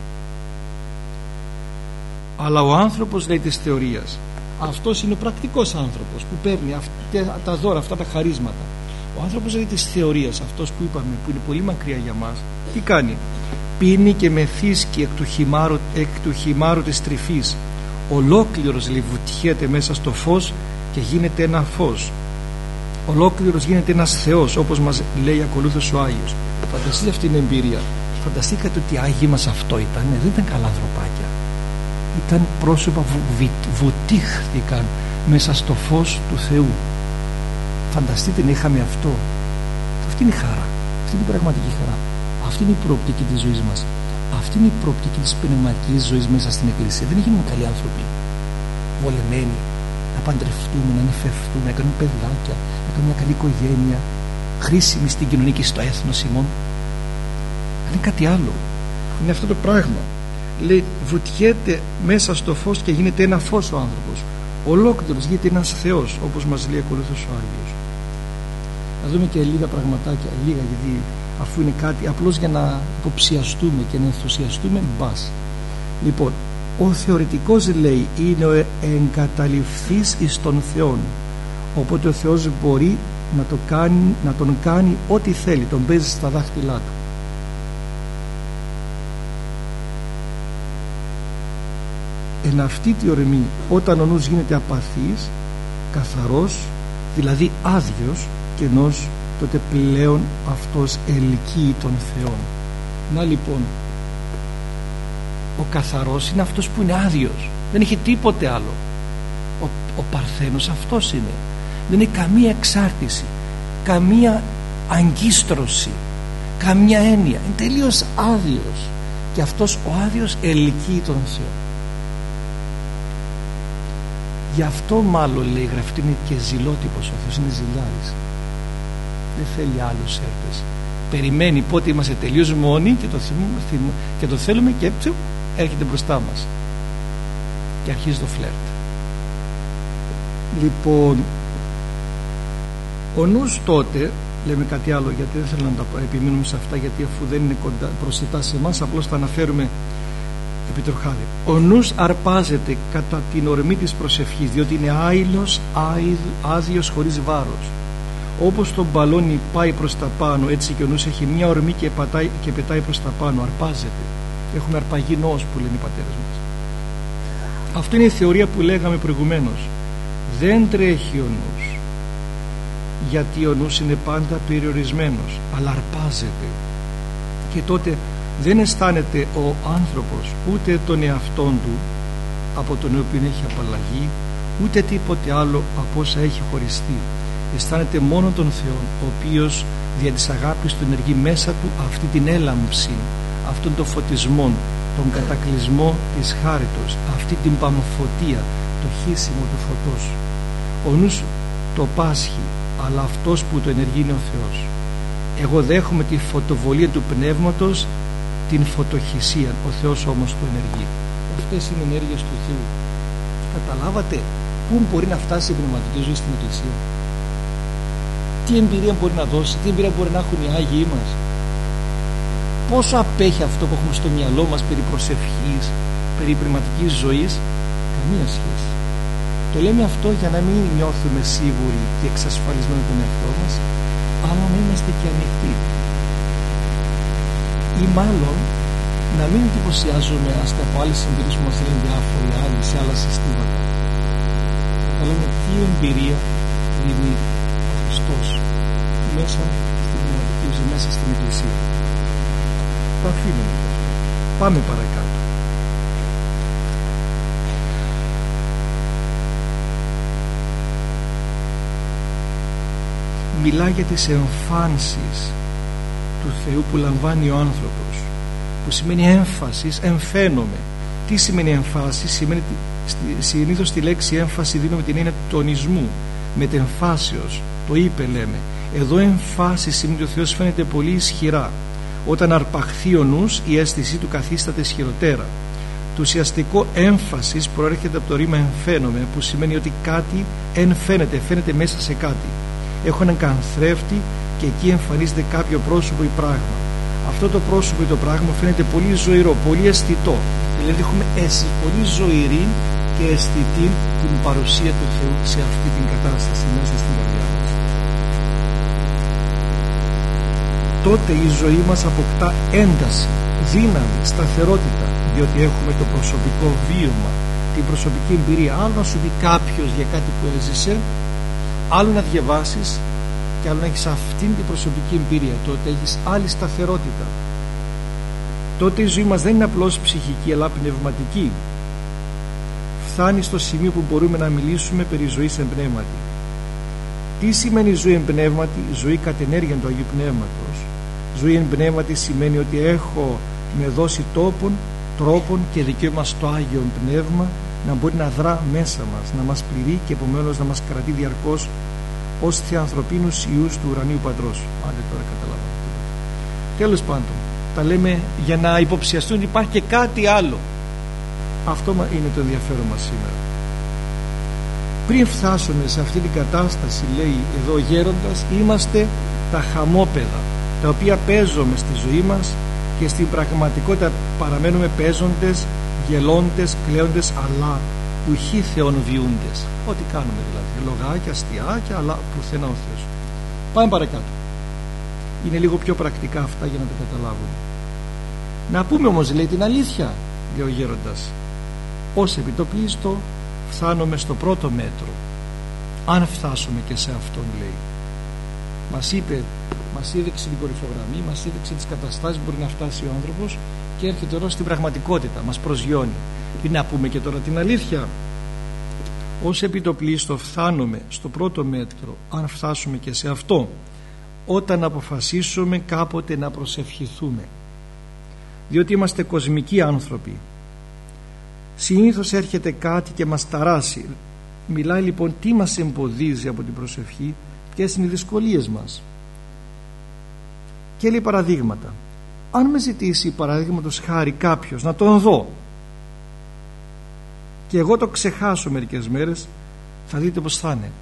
Αλλά ο άνθρωπος, λέει, της θεωρίας, αυτός είναι ο πρακτικός άνθρωπος που παίρνει αυτά τα δώρα, αυτά τα χαρίσματα. Ο άνθρωπος, λέει, της θεωρίας, αυτός που είπαμε, που είναι πολύ μακριά για μας, τι κάνει? Πίνει και μεθύσκει εκ του χυμάρου, εκ του χυμάρου της τρυφής. Ολόκληρος, λέει, βουτιέται μέσα στο φως και γίνεται ένα φως. Ολόκληρος γίνεται ένας Θεός, όπως μας λέει ακολούθως ο Άγιος. Φανταστείτε αυτή την εμπειρία. Φανταστήκατε ότι οι Άγιοι μας αυτό ήταν? Δεν ήταν καλά ανθρωπάκια. Ήταν πρόσωπα που βουτήχθηκαν μέσα στο φως του Θεού. Φανταστείτε να είχαμε αυτό. Αυτή είναι η χαρά. Αυτή είναι η πραγματική χαρά. Αυτή είναι η προοπτική της ζωής μας. Αυτή είναι η προοπτική της πνευματικής ζωής μέσα στην Εκκλησία. Δεν γίνουμε καλοί άνθρωποι, βολεμένοι, να παντρευτούμε, να νηφευτούμε, να κάνουμε παιδάκια, να κάνουμε μια καλή οικογένεια, χρήσιμη στην κοινωνία και στο έθνος ημών. Αλλά είναι κάτι άλλο. Είναι αυτό το πράγμα. Λέει, βουτιέται μέσα στο φως και γίνεται ένα φως ο άνθρωπος. Ολόκληρος γίνεται ένας Θεός, όπως μας λέει ακολούθως ο Άγιος. Να δούμε και λίγα πραγματάκια, λίγα, γιατί αφού είναι κάτι απλώς για να υποψιαστούμε και να ενθουσιαστούμε, μπας. Λοιπόν, ο θεωρητικός, λέει, είναι ο εγκαταλειφθής εις τον Θεόν, οπότε ο Θεός μπορεί να, το κάνει, να τον κάνει ό,τι θέλει, τον παίζει στα δάχτυλά του. Εν αυτή τη ορμή, όταν ο νους γίνεται απαθής, καθαρός, δηλαδή άδειος και ενός, τότε πλέον αυτός ελκύει τον Θεό. Να λοιπόν, ο καθαρός είναι αυτός που είναι άδειος, δεν έχει τίποτε άλλο. Ο, ο παρθένος αυτός είναι. Δεν έχει καμία εξάρτηση, καμία αγκίστρωση, καμία έννοια. Είναι τελείως άδειος, και αυτός ο άδειος ελκύει τον Θεό. Γι' αυτό μάλλον, λέει, γραφτεί, είναι και ζηλότυπος ο Θεός, είναι ζηλιάρης. Δεν θέλει άλλους έρτες. Περιμένει πότε είμαστε τελείως μόνοι και το, θυμ, και το θέλουμε, και έτσι έρχεται μπροστά μας και αρχίζει το φλερτ. Λοιπόν, ο νους τότε, λέμε κάτι άλλο, γιατί δεν θέλω να τα επιμείνουμε σε αυτά, γιατί αφού δεν είναι κοντά, προσιτά σε εμάς, απλώς θα αναφέρουμε επιτροχάδι. Ο νους αρπάζεται κατά την ορμή της προσευχής, διότι είναι άειλος, άδειος, χωρίς βάρος. Όπως το μπαλόνι πάει προς τα πάνω, έτσι και ο νους έχει μια ορμή και, πατάει, και πετάει προς τα πάνω, αρπάζεται. Έχουμε αρπαγή νόος, που λένε οι πατέρες μας. Αυτό είναι η θεωρία που λέγαμε προηγουμένως. Δεν τρέχει ο νους, γιατί ο νους είναι πάντα περιορισμένος, αλλά αρπάζεται. Και τότε δεν αισθάνεται ο άνθρωπος ούτε τον εαυτόν του, από τον οποίο έχει απαλλαγή, ούτε τίποτε άλλο από όσα έχει χωριστεί. Αισθάνεται μόνο τον Θεό, ο οποίος δια της αγάπης του ενεργεί μέσα του αυτή την έλαμψη, αυτόν τον φωτισμό, τον κατακλυσμό της χάριτος, αυτή την παμφωτία, το χύσιμο του φωτός. Ο νους το πάσχει, αλλά αυτός που το ενεργεί είναι ο Θεός. Εγώ δέχομαι τη φωτοβολία του πνεύματος, την φωτοχυσία, ο Θεός όμως το ενεργεί. Αυτές είναι οι ενέργειες του Θεού. Καταλάβατε πού μπορεί να φτάσει η πνευματική ζωή στην Εκκλησία? Τι εμπειρία μπορεί να δώσει, τι εμπειρία μπορεί να έχουν οι Άγιοι μας? Πόσο απέχει αυτό που έχουμε στο μυαλό μας περί προσευχής, περί πνευματικής ζωής? Καμία σχέση. Το λέμε αυτό για να μην νιώθουμε σίγουροι και εξασφαλισμένοι τον εαυτό μας, αλλά να είμαστε και ανοιχτοί. Ή μάλλον να μην εντυπωσιάζουμε άστε από άλλες εμπειρίες που μας λένε διάφοροι άλλοι σε άλλα συστήματα. Θα λέμε τι εμπειρία δίνει ο Χριστός μέσα στην πνευματική ζωή, μέσα στην Εκκλησία. Το αφήνουμε. Πάμε παρακάτω. Μιλά για τις εμφάνσεις του Θεού που λαμβάνει ο άνθρωπος, που σημαίνει έμφασης, εμφαίνομαι. Τι σημαίνει εμφάση? Σημαίνει, συνήθως τη λέξη έμφαση δίνουμε την έννοια του τονισμού, μετεμφάσεως, το είπε λέμε. Εδώ εμφάση σημαίνει ότι ο Θεός φαίνεται πολύ ισχυρά. Όταν αρπαχθεί ο νους, η αίσθησή του καθίσταται ισχυροτέρα. Το ουσιαστικό έμφασης προέρχεται από το ρήμα εμφαίνομαι, που σημαίνει ότι κάτι εμφαίνεται, φαίνεται μέσα σε κάτι. Έχω έναν καθρέφτη και εκεί εμφανίζεται κάποιο πρόσωπο ή πράγμα. Αυτό το πρόσωπο ή το πράγμα φαίνεται πολύ ζωηρό, πολύ αισθητό. Δηλαδή έχουμε αίσθηση πολύ ζωηρή και αισθητή την παρουσία του Θεού σε αυτή την κατάσταση μέσα στην καρδιά μας. Τότε η ζωή μας αποκτά ένταση, δύναμη, σταθερότητα, διότι έχουμε το προσωπικό βίωμα, την προσωπική εμπειρία. Άλλο να σου πει κάποιος για κάτι που έζησε, άλλο να διαβάσεις, και άλλο να έχεις αυτήν την προσωπική εμπειρία. Τότε έχεις άλλη σταθερότητα. Τότε η ζωή μας δεν είναι απλώς ψυχική αλλά πνευματική. Φτάνει στο σημείο που μπορούμε να μιλήσουμε περί ζωής εν πνεύματι. Τι σημαίνει ζωή εν πνεύματι? Ζωή κατ' ενέργεια του Αγίου Πνεύματος. Ζωή εν πνεύματι σημαίνει ότι έχω με δώσει τόπον, τρόπον και δικαίωμα στο Άγιο Πνεύμα να μπορεί να δρά μέσα μας, να μας πληρεί και επομένως να μας κρατεί διαρκώς ως θεανθρωπίνους ιούς του ουρανίου Πατρός. Άντε τώρα καταλάβαμε. Τέλος πάντων, τα λέμε για να υποψιαστούν ότι υπάρχει και κάτι άλλο. Αυτό είναι το ενδιαφέρον μας σήμερα. Πριν φτάσουμε σε αυτή την κατάσταση, λέει εδώ ο γέροντας, είμαστε τα χαμόπεδα τα οποία παίζουμε στη ζωή μας και στην πραγματικότητα παραμένουμε παίζοντες, γελώντες, κλαίοντες, αλλά ουχή Θεόν βιούντες. Ό,τι κάνουμε δηλαδή, λογάκια, αστιάκια, αλλά πουθενά ο Θεός. Πάμε παρακάτω. Είναι λίγο πιο πρακτικά αυτά για να το καταλάβουμε. Να πούμε όμως, λέει, την αλήθεια, λέει ο γέροντας. Ως επιτοπλίστο φτάνουμε στο πρώτο μέτρο. Αν φτάσουμε και σε αυτόν, λέει. Μας είπε, μας έδειξε την κορυφογραμμή, μας έδειξε τις καταστάσεις που μπορεί να φτάσει ο άνθρωπος και έρχεται εδώ στην πραγματικότητα, μας προσγειώνει. Τι να πούμε και τώρα την αλήθεια? Ως επιτοπλίστο φτάνουμε στο πρώτο μέτρο, αν φτάσουμε και σε αυτό, όταν αποφασίσουμε κάποτε να προσευχηθούμε, διότι είμαστε κοσμικοί άνθρωποι. Συνήθως έρχεται κάτι και μας ταράσει. Μιλάει λοιπόν τι μας εμποδίζει από την προσευχή, ποιες είναι οι δυσκολίες μας, και λέει παραδείγματα. Αν με ζητήσει παραδείγματος χάρη κάποιος να τον δω και εγώ το ξεχάσω μερικές μέρες, θα δείτε πως θα είναι.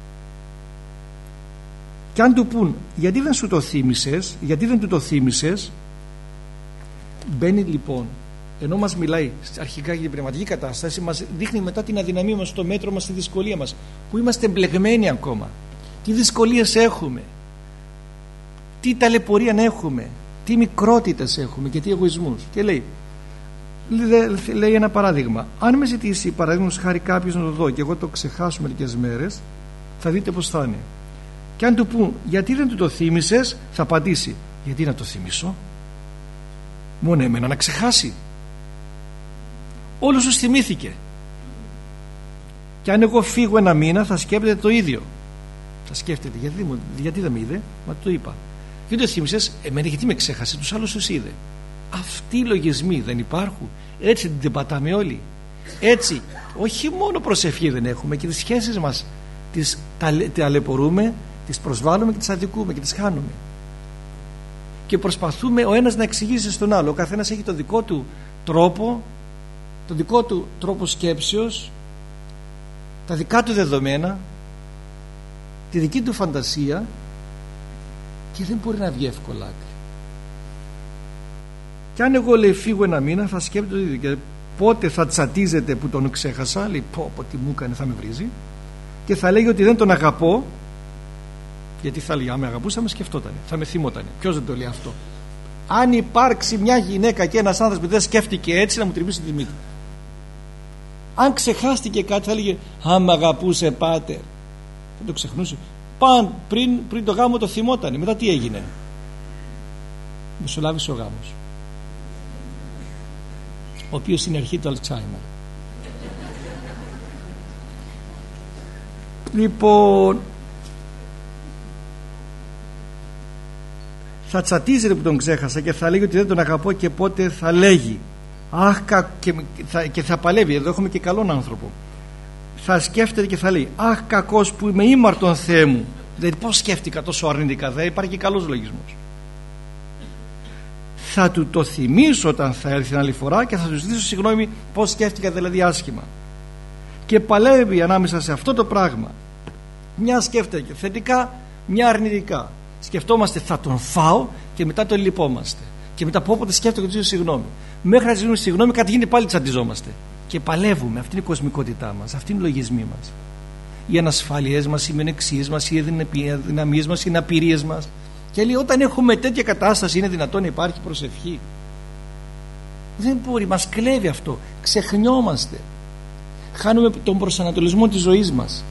Και αν του πούν γιατί δεν σου το θύμισες, γιατί δεν του το θύμισες, μπαίνει λοιπόν, ενώ μας μιλάει αρχικά για την πνευματική κατάσταση, μας δείχνει μετά την αδυναμία μας, το μέτρο μας, τη δυσκολία μας, που είμαστε εμπλεγμένοι ακόμα, τι δυσκολίες έχουμε, τι ταλαιπωρία έχουμε, τι μικρότητες έχουμε και τι εγωισμούς. Και λέει, λέει ένα παράδειγμα. Αν με ζητήσει παραδείγματος χάρη κάποιος να το δω και εγώ το ξεχάσω μερικές μέρες, θα δείτε πως θα είναι. Και αν του πούν γιατί δεν του το θύμισες, θα απαντήσει, γιατί να το θυμίσω, μόνο εμένα να ξεχάσει, όλους τους θυμήθηκε. Και αν εγώ φύγω ένα μήνα θα σκέφτεται το ίδιο. Θα σκέφτεται γιατί, γιατί δεν με είδε, μα το είπα. Γιατί το θύμισες, εμένα γιατί με ξέχασε, τους άλλους τους είδε. Αυτοί οι λογισμοί δεν υπάρχουν. Έτσι την πατάμε όλοι. Έτσι, όχι μόνο προσευχή δεν έχουμε, και τις σχέσεις μας τις ταλαιπωρούμε, τις προσβάλλουμε και τις αδικούμε και τις χάνουμε. Και προσπαθούμε ο ένας να εξηγήσει στον άλλο. Ο καθένας έχει το δικό του τρόπο, το δικό του τρόπο σκέψεως, τα δικά του δεδομένα, τη δική του φαντασία, και δεν μπορεί να βγει εύκολα άκρη. Και αν εγώ, λέει, φύγω ένα μήνα, θα σκέφτεται το ίδιο. Και πότε θα τσατίζεται που τον ξέχασα, λέει, πω πω τι μου έκανε, θα με βρίζει. Και θα λέγει ότι δεν τον αγαπώ, γιατί θα λέει, αν με αγαπούσα με σκεφτότανε, θα με θυμότανε. Ποιος δεν το λέει αυτό? Αν υπάρξει μια γυναίκα και ένας άνθρωπος που δεν σκέφτηκε έτσι, να μου τρυπήσει τη μύτη. Αν ξεχάστηκε κάτι θα έλεγε «Α, μ' αγαπούσε πάτερ». Δεν το ξεχνούσε. Παν, πριν, πριν το γάμο το θυμότανε. Μετά τι έγινε? Μεσολάβησε ο γάμος, ο οποίος είναι αρχή του Αλτσάιμερ. Λοιπόν, θα τσατίζεται που τον ξέχασα και θα λέγει ότι δεν τον αγαπώ, και πότε θα λέγει αχ, και θα, και θα παλεύει. Εδώ έχουμε και καλόν άνθρωπο. Θα σκέφτεται και θα λέει αχ, κακός που είμαι, ήμαρτον Θεέ μου. Δηλαδή πώς σκέφτηκα τόσο αρνητικά? Δεν υπάρχει και καλός λογισμός. Θα του το θυμίσω όταν θα έρθει την άλλη φορά και θα του ζητήσω συγγνώμη πώς σκέφτηκα δηλαδή άσχημα. Και παλεύει ανάμεσα σε αυτό το πράγμα. Μια σκέφτεται θετικά, μια αρνητικά. Σκεφτόμαστε θα τον φάω και μετά τον λυπόμαστε. Και μετά από όποτε σκέφτομαι και του ζητήσω συγγνώμη. Μέχρι να ζητήσουμε συγγνώμη, κάτι γίνεται πάλι τσαντιζόμαστε. Και παλεύουμε. Αυτή είναι η κοσμικότητά μας, αυτή είναι οι λογισμοί μας. Οι ανασφάλειές μας, οι μενεξίες μας, οι αδυναμίες μας, οι αναπηρίες μας. Και λέει, όταν έχουμε τέτοια κατάσταση, είναι δυνατόν να υπάρχει προσευχή? Δεν μπορεί, μας κλέβει αυτό. Ξεχνιόμαστε. Χάνουμε τον προσανατολισμό της ζωής μας.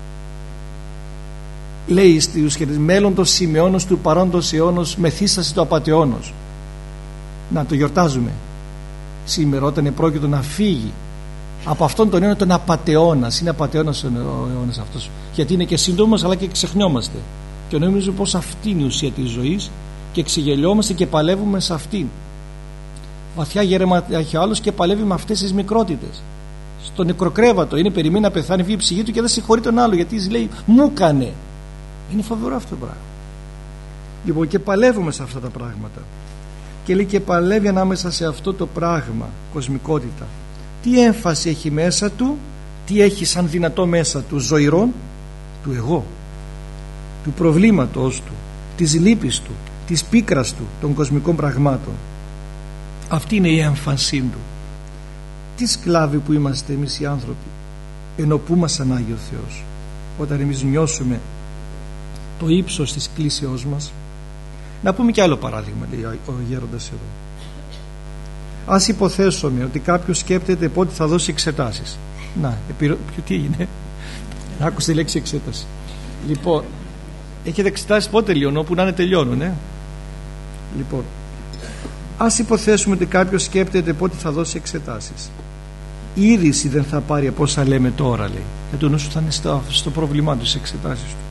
Λέει στους μέλλοντος σημεώνος του παρόντος αιώνος μεθύσταση του απατεώνος. Να το γιορτάζουμε σήμερα, όταν επρόκειτο να φύγει από αυτόν τον αιώνα τον απατεώνας. Είναι απατεώνας ο αιώνας αυτός, γιατί είναι και σύντομος αλλά και ξεχνιόμαστε. Και νομίζω πως αυτή είναι η ουσία της ζωής και ξεγελιόμαστε και παλεύουμε σε αυτήν. Βαθιά γέρεμα έχει ο άλλος και παλεύει με αυτές τις μικρότητες. Στο νεκροκρέβατο είναι, περιμένει να πεθάνει, βγει η ψυχή του και δεν συγχωρεί τον άλλο, γιατί λέει μου κάνε. Είναι φοβερό αυτό το πράγμα. Λοιπόν, και παλεύουμε σε αυτά τα πράγματα. Και λέει και παλεύει ανάμεσα σε αυτό το πράγμα, κοσμικότητα. Τι έμφαση έχει μέσα του, τι έχει σαν δυνατό μέσα του? Ζωηρών του εγώ, του προβλήματος του, της λύπης του, της πίκρας του, των κοσμικών πραγμάτων. Αυτή είναι η έμφασή του. Τι σκλάβοι που είμαστε εμείς οι άνθρωποι, ενώ που μας ανάγει ο Θεός, όταν εμείς νιώσουμε το ύψος της κλήσεώς μας. Να πούμε και άλλο παράδειγμα, λέει ο γέροντας εδώ. Ας υποθέσουμε ότι κάποιος σκέπτεται πότε θα δώσει εξετάσεις. Να, επιρω... τι έγινε? Άκουσε τη λέξη εξέταση. Λοιπόν, έχετε εξετάσεις πότε τελειώνω, όπου να είναι τελειώνουν, ε? Λοιπόν, ας υποθέσουμε ότι κάποιος σκέπτεται πότε θα δώσει εξετάσεις. Η είδηση δεν θα πάρει από όσα λέμε τώρα, λέει. Για το νου σου θα είναι στο, στο πρόβλημά του, στις εξετάσεις του.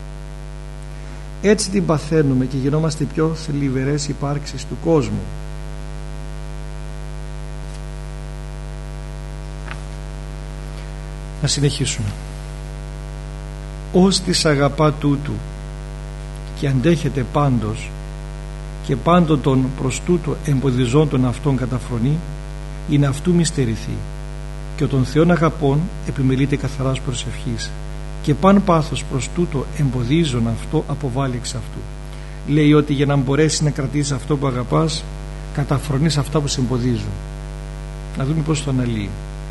Έτσι την παθαίνουμε και γινόμαστε πιο θλιβερές υπάρξεις του κόσμου. Να συνεχίσουμε. Ως της αγαπά τούτου και αντέχεται πάντως και πάντων τον προς τούτο εμποδιζόντων αυτών καταφρονεί, είναι αυτού μη στερηθεί, και ο των Θεών αγαπών επιμελείται καθαράς προσευχής, και παν πάθος προς τούτο εμποδίζον αυτό αποβάλλει εξ αυτού. Λέει ότι για να μπορέσει να κρατήσει αυτό που αγαπάς, καταφρονείς αυτά που σε εμποδίζουν. Να δούμε πώς το αναλύει.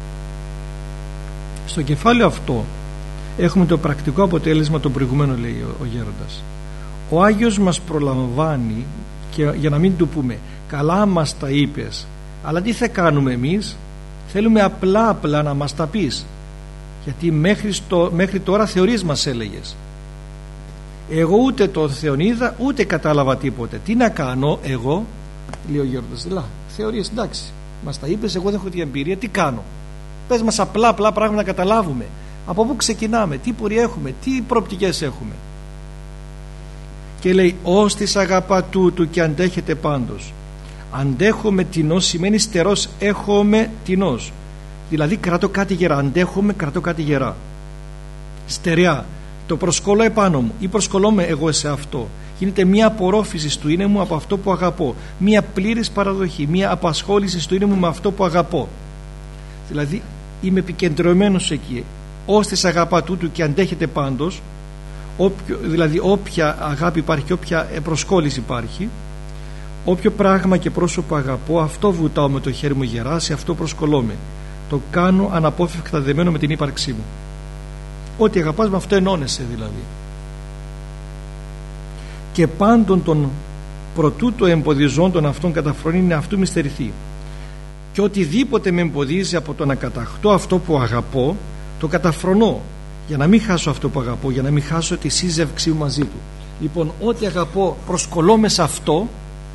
Στο κεφάλαιο αυτό έχουμε το πρακτικό αποτέλεσμα των προηγουμένων, λέει ο, ο γέροντας. Ο Άγιος μας προλαμβάνει, και για να μην του πούμε καλά μας τα είπες, αλλά τι θα κάνουμε εμείς? Θέλουμε απλά απλά να μας τα πεις, γιατί μέχρι, στο, μέχρι τώρα θεωρίες μας έλεγες. Εγώ ούτε τον Θεόν είδα, ούτε κατάλαβα τίποτε. Τι να κάνω εγώ? Λέει ο γέροντας. Δηλαδή θεωρίες, εντάξει, μας τα είπες, εγώ δεν έχω την εμπειρία, τι κάνω? Πες μας απλά απλά πράγματα να καταλάβουμε. Από πού ξεκινάμε, τι πορεία έχουμε, τι προοπτικές έχουμε. Και λέει ως της αγαπά τούτου και αντέχεται πάντως. Αντέχομαι τινός σημαίνει στερός, έχομαι τινός. Δηλαδή κρατώ κάτι γερά, αντέχομαι, κρατώ κάτι γερά. Στερεά, το προσκολώ επάνω μου ή προσκολώ εγώ σε αυτό. Γίνεται μια απορρόφηση του είναι μου από αυτό που αγαπώ. Μια πλήρης παραδοχή, μια απασχόληση του είναι μου με αυτό που αγαπώ. Δηλαδή είμαι επικεντρωμένος εκεί. Ως της αγαπά τούτου και αντέχεται πάντως, όποιο, δηλαδή όποια αγάπη υπάρχει, όποια προσκόλληση υπάρχει, όποιο πράγμα και πρόσωπο αγαπώ, αυτό βουτάω με το χέρι μου γερά, σε αυτό προσκολώμαι. Το κάνω αναπόφευκτα δεμένο με την ύπαρξή μου. Ό,τι αγαπάς με αυτό ενώνεσαι δηλαδή. Και πάντων των προτού το εμποδιζόντων αυτόν καταφρονεί είναι αυτού μη στερηθεί. Και οτιδήποτε με εμποδίζει από το να κατακτώ αυτό που αγαπώ, το καταφρονώ, για να μην χάσω αυτό που αγαπώ, για να μην χάσω τη σύζευξή μου μαζί του. Λοιπόν, ό,τι αγαπώ προσκολώ σε αυτό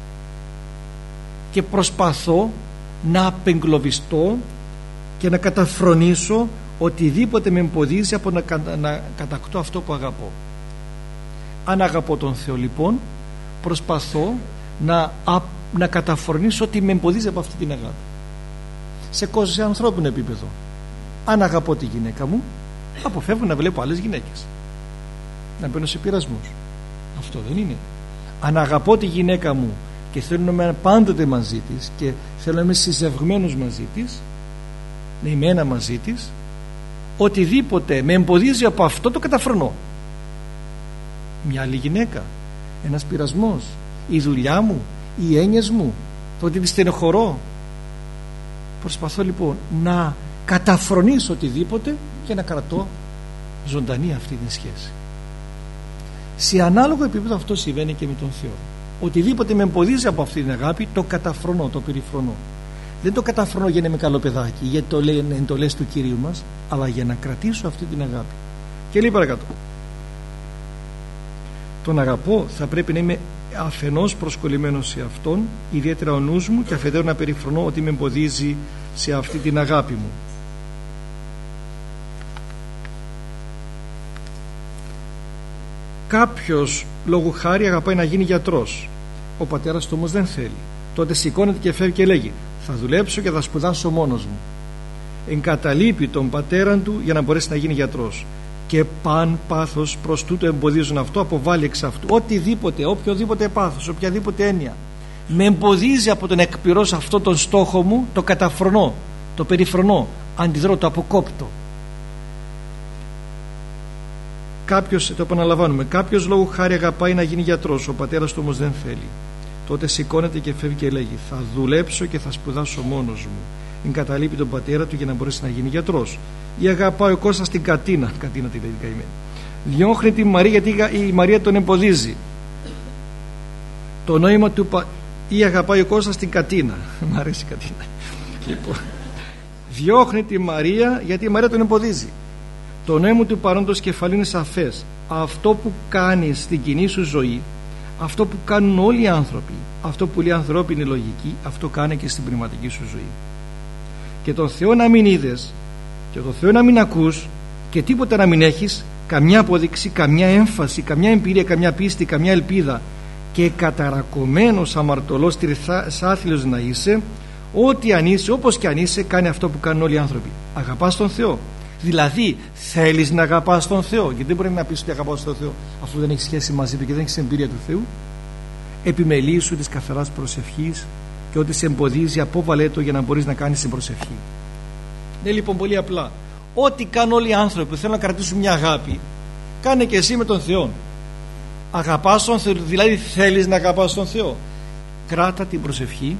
και προσπαθώ να απεγκλωβιστώ και να καταφρονήσω οτιδήποτε με εμποδίζει από να, να κατακτώ αυτό που αγαπώ. Αν αγαπώ τον Θεό, λοιπόν, προσπαθώ να, να καταφρονήσω ότι με εμποδίζει από αυτή την αγάπη. Σε κόσμο, σε ανθρώπινο επίπεδο, αν αγαπώ τη γυναίκα μου, αποφεύγω να βλέπω άλλες γυναίκες, να μπαίνω σε πειρασμούς. Αυτό δεν είναι. Αν αγαπώ τη γυναίκα μου και θέλω να είμαι πάντοτε μαζί της και θέλω να είμαι συζευγμένος μαζί της, να είμαι ένα μαζί της, οτιδήποτε με εμποδίζει από αυτό το καταφρονώ. Μια άλλη γυναίκα, ένας πειρασμός, η δουλειά μου, οι έννοιες μου, το ότι τη στενοχωρώ. Προσπαθώ λοιπόν να καταφρονήσω οτιδήποτε και να κρατώ ζωντανή αυτή την σχέση. Σε ανάλογο επίπεδο αυτό συμβαίνει και με τον Θεό. Οτιδήποτε με εμποδίζει από αυτή την αγάπη, το καταφρονώ, το περιφρονώ. Δεν το καταφρονώ για να είμαι καλό παιδάκι, γιατί το λένε εντολές του Κυρίου μας, αλλά για να κρατήσω αυτή την αγάπη. Και λέει παρακάτω, τον αγαπώ, θα πρέπει να είμαι αφενός προσκολλημένος σε αυτόν, ιδιαίτερα ο νους μου, και αφετέρου να περιφρονώ ότι με εμποδίζει σε αυτή την αγάπη μου. Κάποιος λόγου χάρη αγαπάει να γίνει γιατρός, ο πατέρας του όμως δεν θέλει. Τότε σηκώνεται και φεύγει και λέγει, θα δουλέψω και θα σπουδάσω μόνος μου. Εγκαταλείπει τον πατέρα του για να μπορέσει να γίνει γιατρός, και παν πάθος προς τούτο εμποδίζουν αυτό, αποβάλλει εξ αυτού. Οτιδήποτε, οποιοδήποτε πάθος, οποιαδήποτε έννοια με εμποδίζει από τον εκπληρώσω αυτό τον στόχο μου, το καταφρονώ, το περιφρονώ, αντιδρώ, το αποκόπτω. Κάποιος, το επαναλαμβάνουμε, κάποιος λόγου χάρη αγαπάει να γίνει γιατρός, ο πατέρας του όμως δεν θέλει. Τότε σηκώνεται και φεύγει και λέγει, θα δουλέψω και θα σπουδάσω μόνος μου. Εγκαταλείπει τον πατέρα του για να μπορέσει να γίνει γιατρός. Ή αγαπάει ο Κώστας την Κατίνα, Κατίνα τη λέει καημένη. Διώχνει τη Μαρία γιατί η Μαρία τον εμποδίζει. Το νόημα του πα... ή αγαπάει ο Κώστας την Κατίνα. Μ' αρέσει η Κατίνα. Λοιπόν, διώχνει τη Μαρία γιατί η Μαρία τον εμποδίζει. Το νόημα του παρόντος κεφαλού είναι σαφές. Αυτό που κάνεις στην κοινή σου ζωή, αυτό που κάνουν όλοι οι άνθρωποι, αυτό που λέει ανθρώπινη λογική, αυτό κάνει και στην πνευματική σου ζωή. Και τον Θεό να μην είδες, και τον Θεό να μην ακούς, και τίποτα να μην έχεις, καμιά απόδειξη, καμιά έμφαση, καμιά εμπειρία, καμιά πίστη, καμιά ελπίδα, και καταρακωμένος, αμαρτωλός, τρισάθλιος να είσαι, ό,τι αν είσαι, όπως και αν είσαι, κάνει αυτό που κάνουν όλοι οι άνθρωποι. Αγαπάς τον Θεό. Δηλαδή θέλεις να αγαπάς τον Θεό, γιατί δεν μπορεί να πεις ότι αγαπάς τον Θεό αφού δεν έχεις σχέση μαζί του και δεν έχεις εμπειρία του Θεού. Επιμελήσου της καθαράς προσευχής, και ό,τι σε εμποδίζει απόβαλέ το για να μπορείς να κάνεις την προσευχή. Είναι λοιπόν πολύ απλά. Ό,τι κάνουν όλοι οι άνθρωποι που θέλουν να κρατήσουν μια αγάπη, κάνε και εσύ με τον Θεό. Αγαπάς τον Θεό, δηλαδή θέλεις να αγαπάς τον Θεό, κράτα την προσευχή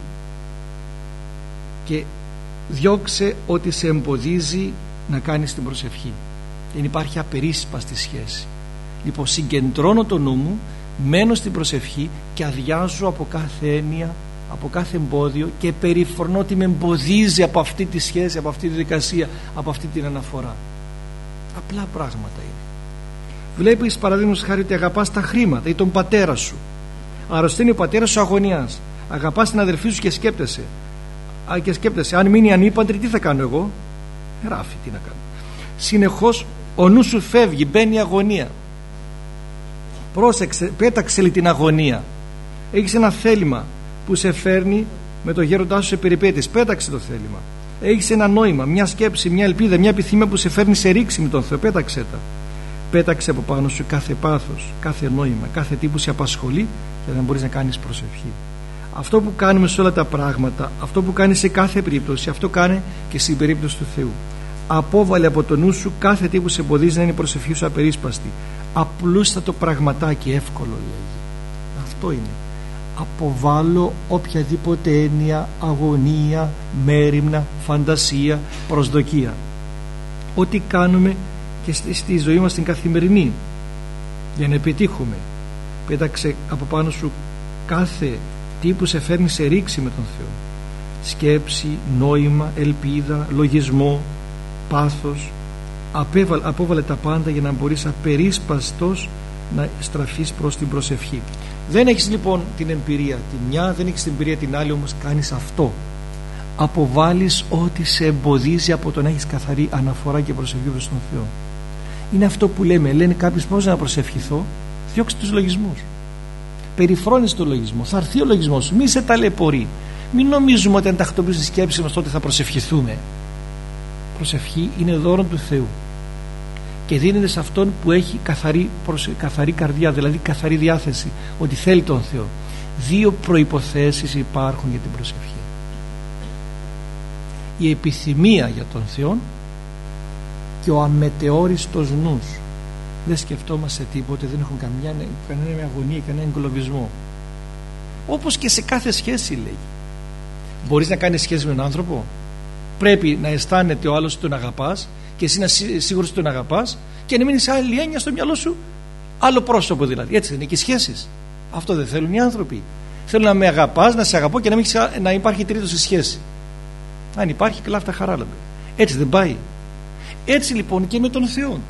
και διώξε ό,τι σε εμποδίζει να κάνεις την προσευχή. Δεν υπάρχει απερίσπαστη σχέση. Λοιπόν, συγκεντρώνω το νου μου, μένω στην προσευχή και αδειάζω από κάθε έννοια, από κάθε εμπόδιο, και περιφρονώ ότι με εμποδίζει από αυτή τη σχέση, από αυτή τη δικασία, από αυτή την αναφορά. Απλά πράγματα είναι. Βλέπεις παραδείγματος χάρη ότι αγαπάς τα χρήματα ή τον πατέρα σου. Αρρωσταίνει ο πατέρας σου αγωνιάς. Αγαπάς την αδερφή σου και σκέπτεσαι. Α, και σκέπτεσαι, αν μείνει ανήπαντρη, τι θα κάνω εγώ? Γράφει, τι να κάνω. Συνεχώς ο νους σου φεύγει, μπαίνει η αγωνία. Πρόσεξε, πέταξε την αγωνία. Έχεις ένα θέλημα που σε φέρνει με το γέροντά σου σε περιπέτειες. Πέταξε το θέλημα. Έχεις ένα νόημα, μια σκέψη, μια ελπίδα, μια επιθυμία που σε φέρνει σε ρήξη με τον Θεό. Πέταξε τα. Πέταξε από πάνω σου κάθε πάθος, κάθε νόημα, κάθε τι που σε απασχολεί, για να μπορείς να κάνεις προσευχή. Αυτό που κάνουμε σε όλα τα πράγματα, αυτό που κάνει σε κάθε περίπτωση, αυτό κάνει και στην περίπτωση του Θεού. Απόβαλε από το νου σου κάθε τι που σε εμποδίζει να είναι η προσευχή σου απερίσπαστη. Απλούστατο πραγματάκι, εύκολο λέγει. Αυτό είναι. Αποβάλλω οποιαδήποτε έννοια, αγωνία, μέριμνα, φαντασία, προσδοκία. Ό,τι κάνουμε και στη, στη ζωή μας την καθημερινή για να επιτύχουμε. Πέταξε από πάνω σου κάθε τι που σε φέρνει σε ρήξη με τον Θεό, σκέψη, νόημα, ελπίδα, λογισμό, πάθος, απέβαλε, απόβαλε τα πάντα για να μπορείς απερίσπαστος να στραφείς προς την προσευχή. Δεν έχεις λοιπόν την εμπειρία την μια, δεν έχεις την εμπειρία την άλλη, όμως κάνεις αυτό. Αποβάλεις ό,τι σε εμποδίζει από το να έχεις καθαρή αναφορά και προσευχή προς τον Θεό. Είναι αυτό που λέμε, λένε κάποιοι πώς να προσευχηθώ, διώξε τους λογισμούς. Περιφρόνεις το λογισμό, θα έρθει ο λογισμός σου, μη σε ταλαιπωρεί. Μην νομίζουμε ότι αν τακτοποιήσουμε τη σκέψη μας τότε θα προσευχηθούμε. Προσευχή είναι δώρο του Θεού και δίνεται σε αυτόν που έχει καθαρή, προσε... καθαρή καρδιά, δηλαδή καθαρή διάθεση, ότι θέλει τον Θεό. Δύο προϋποθέσεις υπάρχουν για την προσευχή: η επιθυμία για τον Θεό και ο αμετεόριστος νους. Δεν σκεφτόμαστε τίποτε, δεν έχουμε καμιά, κανένα αγωνία, κανένα εγκλωβισμό. Όπως και σε κάθε σχέση, λέει. Μπορείς να κάνεις σχέση με έναν άνθρωπο, πρέπει να αισθάνεται ο άλλος τον αγαπάς και εσύ να είσαι σίγουρος ότι τον αγαπάς και να μείνεις άλλη έννοια στο μυαλό σου, άλλο πρόσωπο δηλαδή. Έτσι δεν είναι και σχέσεις. Αυτό δεν θέλουν οι άνθρωποι. Θέλουν να με αγαπάς, να σε αγαπώ και να, μην, να υπάρχει τρίτος σε σχέση. Αν υπάρχει, κλάφτα χαράλαμπε. Έτσι δεν πάει. Έτσι λοιπόν και με τον Θεό.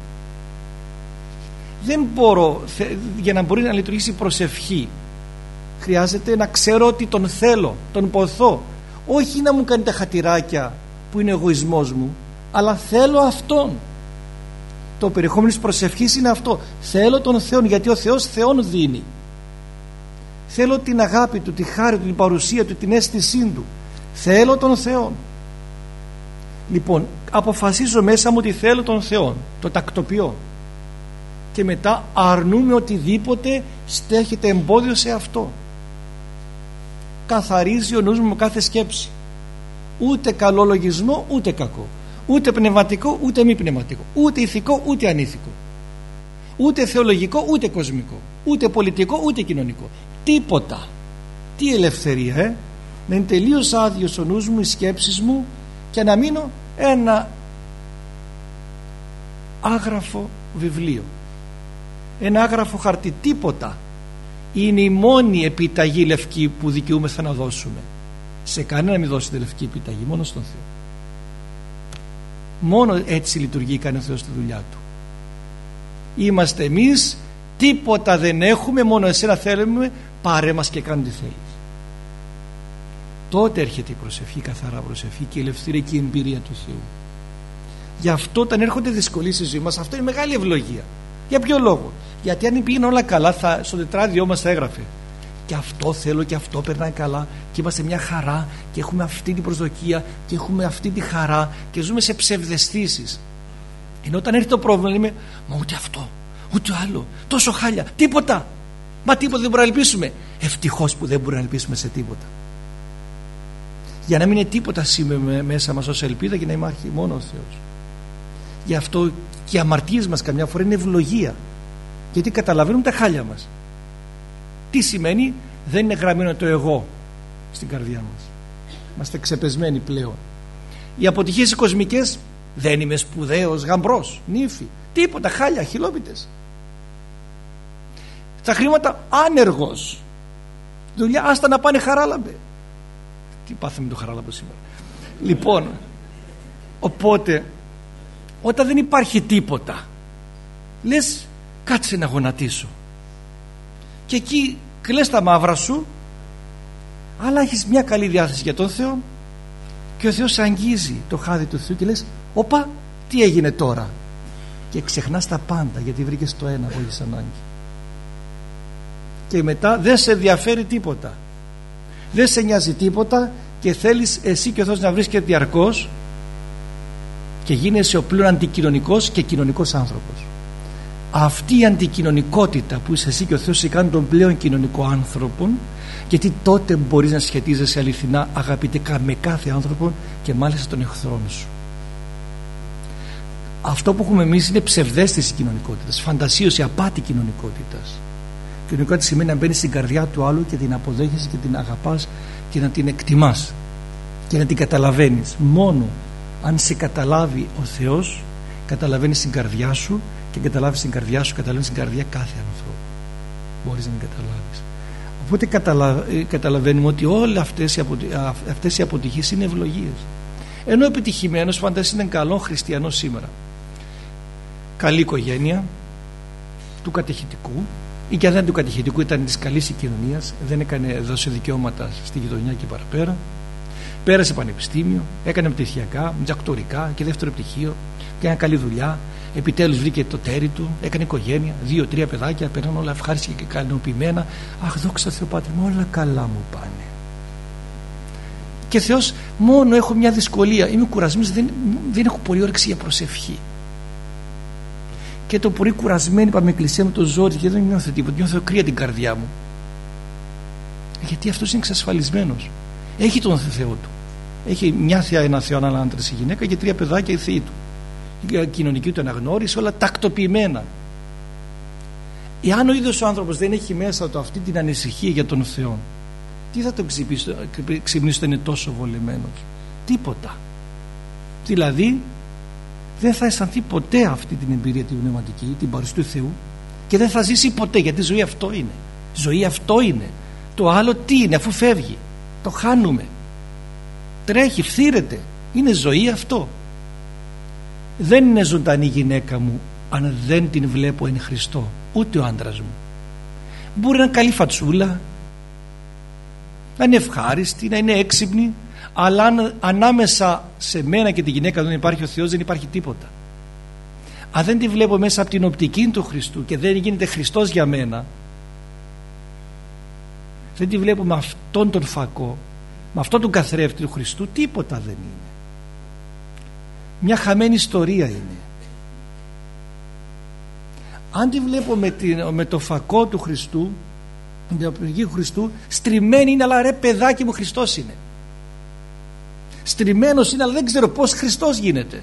Δεν μπορώ, για να μπορεί να λειτουργήσει η προσευχή, χρειάζεται να ξέρω ότι τον θέλω, τον ποθώ. Όχι να μου κάνει τα χατηράκια που είναι ο εγωισμός μου, αλλά θέλω Αυτόν. Το περιεχόμενο της προσευχής είναι αυτό. Θέλω τον Θεό, γιατί ο Θεός Θεόν δίνει. Θέλω την αγάπη Του, τη χάρη Του, την παρουσία Του, την αίσθησή Του. Θέλω τον Θεό. Λοιπόν, αποφασίζω μέσα μου ότι θέλω τον Θεό, το τακτοποιώ και μετά αρνούμε οτιδήποτε στέχεται εμπόδιο σε αυτό. Καθαρίζει ο νους μου με κάθε σκέψη. Ούτε καλό λογισμό, ούτε κακό. Ούτε πνευματικό, ούτε μη πνευματικό. Ούτε ηθικό, ούτε ανήθικο. Ούτε θεολογικό, ούτε κοσμικό. Ούτε πολιτικό, ούτε κοινωνικό. Τίποτα. Τι ελευθερία, ε! Να είναι τελείως άδειος ο νους μου, οι σκέψεις μου και να μείνω ένα άγραφο βιβλίο. Ένα άγραφο χαρτί. Τίποτα. Είναι η μόνη επιταγή λευκή που δικαιούμεθα να δώσουμε. Σε κανένα μην δώσετε λευκή επιταγή, μόνο στον Θεό. Μόνο έτσι λειτουργεί, κάνει ο Θεός τη δουλειά Του. Είμαστε εμείς, τίποτα δεν έχουμε, μόνο εσένα θέλουμε, πάρε μας και κάνε τι θέλεις. Τότε έρχεται η προσευχή, καθαρά προσευχή, και η ελευθερία και η εμπειρία του Θεού. Γι' αυτό όταν έρχονται δυσκολίες στη ζωή μας, αυτό είναι μεγάλη ευλογία. Για ποιο λόγο? Γιατί αν πήγαινε όλα καλά, θα, στο τετράδιό μας θα έγραφε και αυτό θέλω και αυτό περνάει καλά και είμαστε μια χαρά και έχουμε αυτή την προσδοκία και έχουμε αυτή τη χαρά και ζούμε σε ψευδαισθήσεις. Ενώ όταν έρχεται το πρόβλημα λέμε, μα ούτε αυτό, ούτε άλλο, τόσο χάλια, τίποτα. Μα τίποτα δεν μπορούμε να ελπίσουμε. Ευτυχώς που δεν μπορούμε να ελπίσουμε σε τίποτα. Για να μην είναι τίποτα σήμερα μέσα μας ως ελπίδα και να υπάρχει μόνο ο Θεός. Γι' αυτό και οι αμαρτίες μας καμιά φορά είναι ευλογία, γιατί καταλαβαίνουμε τα χάλια μας. Τι σημαίνει? Δεν είναι γραμμένο το εγώ στην καρδιά μας. Είμαστε ξεπεσμένοι πλέον. Οι αποτυχίες οι κοσμικές, δεν είμαι σπουδαίος, γαμπρός, νύφη, τίποτα, χάλια, χιλόπιτες. Τα χρήματα, άνεργος, δουλειά, άστα να πάνε χαράλαμπε. Τι πάθαμε το χαράλαμπο σήμερα? Λοιπόν, οπότε όταν δεν υπάρχει τίποτα, λες κάτσε να γονατίσω, και εκεί κλαις τα μαύρα σου, αλλά έχεις μια καλή διάθεση για τον Θεό και ο Θεός αγγίζει το χάδι του Θεού και λες όπα, τι έγινε τώρα? Και ξεχνάς τα πάντα γιατί βρήκες το ένα που έχεις ανάγκη. Και μετά δεν σε ενδιαφέρει τίποτα, δεν σε νοιάζει τίποτα και θέλεις εσύ και ο Θεός να βρίσκεται διαρκώς και γίνεσαι ο πλέον αντικοινωνικός και κοινωνικός άνθρωπος. Αυτή η αντικοινωνικότητα που είσαι εσύ και ο Θεός σε κάνει τον πλέον κοινωνικό άνθρωπο, γιατί τότε μπορείς να σχετίζεσαι αληθινά αγαπητικά με κάθε άνθρωπο και μάλιστα τον εχθρό σου. Αυτό που έχουμε εμείς είναι ψευδαίσθηση κοινωνικότητας, φαντασίωση, απάτη κοινωνικότητας. Κοινωνικότητα σημαίνει να μπαίνεις στην καρδιά του άλλου και την αποδέχεσαι και την αγαπάς και να την εκτιμάς και να την καταλαβαίνεις. Μόνο αν σε καταλάβει ο Θεός, καταλαβαίνεις την καρδιά σου, και καταλάβεις την καρδιά σου, καταλαβαίνεις την καρδιά κάθε ανθρώπου. Μπορείς να την καταλάβεις. Οπότε καταλα... καταλαβαίνουμε ότι όλες αυτές οι, αποτι... αυτές οι αποτυχίες είναι ευλογίες. Ενώ επιτυχημένος φαντάζεσαι είναι καλό χριστιανός σήμερα, καλή οικογένεια, του κατηχητικού, ή και αν δεν του κατηχητικού ήταν της καλής κοινωνίας, δεν έκανε, δώσε δικαιώματα στη γειτονιά και παραπέρα, πέρασε πανεπιστήμιο, έκανε πτυχιακά, τζακτορικά και δεύτερο πτυχίο, έκανε καλή δουλειά, επιτέλους βρήκε το τέρι του, έκανε οικογένεια, δύο-τρία παιδάκια, πέραν όλα ευχάριστα και ικανοποιημένα. Αχ, δόξα Θεώ Πατρί μου, όλα καλά μου πάνε. Και Θεός, μόνο έχω μια δυσκολία, είμαι κουρασμένος, δεν, δεν έχω πολύ όρεξη για προσευχή. Και το πρωί κουρασμένη πάμε εκκλησία με το ζόρι και δεν νιώθω τίποτα, νιώθω κρύα την καρδιά μου. Γιατί αυτός είναι εξασφαλισμένος. Έχει τον Θεό του. Έχει μια θεία, ένα Θεό, ένα άντρα η γυναίκα και τρία παιδάκια οι θεοί του. Η κοινωνική του αναγνώριση, όλα τακτοποιημένα. Εάν ο ίδιος ο άνθρωπος δεν έχει μέσα του αυτή την ανησυχία για τον Θεό, τι θα τον ξυπνήσει όταν είναι τόσο βολεμένος? Τίποτα. Δηλαδή δεν θα αισθανθεί ποτέ αυτή την εμπειρία την πνευματική, την παρουσία του Θεού, και δεν θα ζήσει ποτέ, γιατί η ζωή αυτό είναι. Η ζωή αυτό είναι. Το άλλο τι είναι? Αφού φεύγει, το χάνουμε, τρέχει, φθήρεται. Είναι ζωή αυτό. Δεν είναι ζωντανή η γυναίκα μου αν δεν την βλέπω εν Χριστώ, ούτε ο άντρας μου. Μπορεί να είναι καλή φατσούλα, να είναι ευχάριστη, να είναι έξυπνη, αλλά αν ανάμεσα σε μένα και τη γυναίκα δεν υπάρχει ο Θεός, δεν υπάρχει τίποτα. Αν δεν τη βλέπω μέσα από την οπτική του Χριστού και δεν γίνεται Χριστός για μένα, δεν τη βλέπω με αυτόν τον φακό, με αυτόν τον καθρέφτη του Χριστού, τίποτα δεν είναι. Μια χαμένη ιστορία είναι. Αν τη βλέπω με, την, με το φακό του Χριστού, με την οπτική του Χριστού, στριμμένη είναι, αλλά ρε παιδάκι μου, Χριστός είναι. Στριμμένος είναι, αλλά δεν ξέρω πώς Χριστός γίνεται.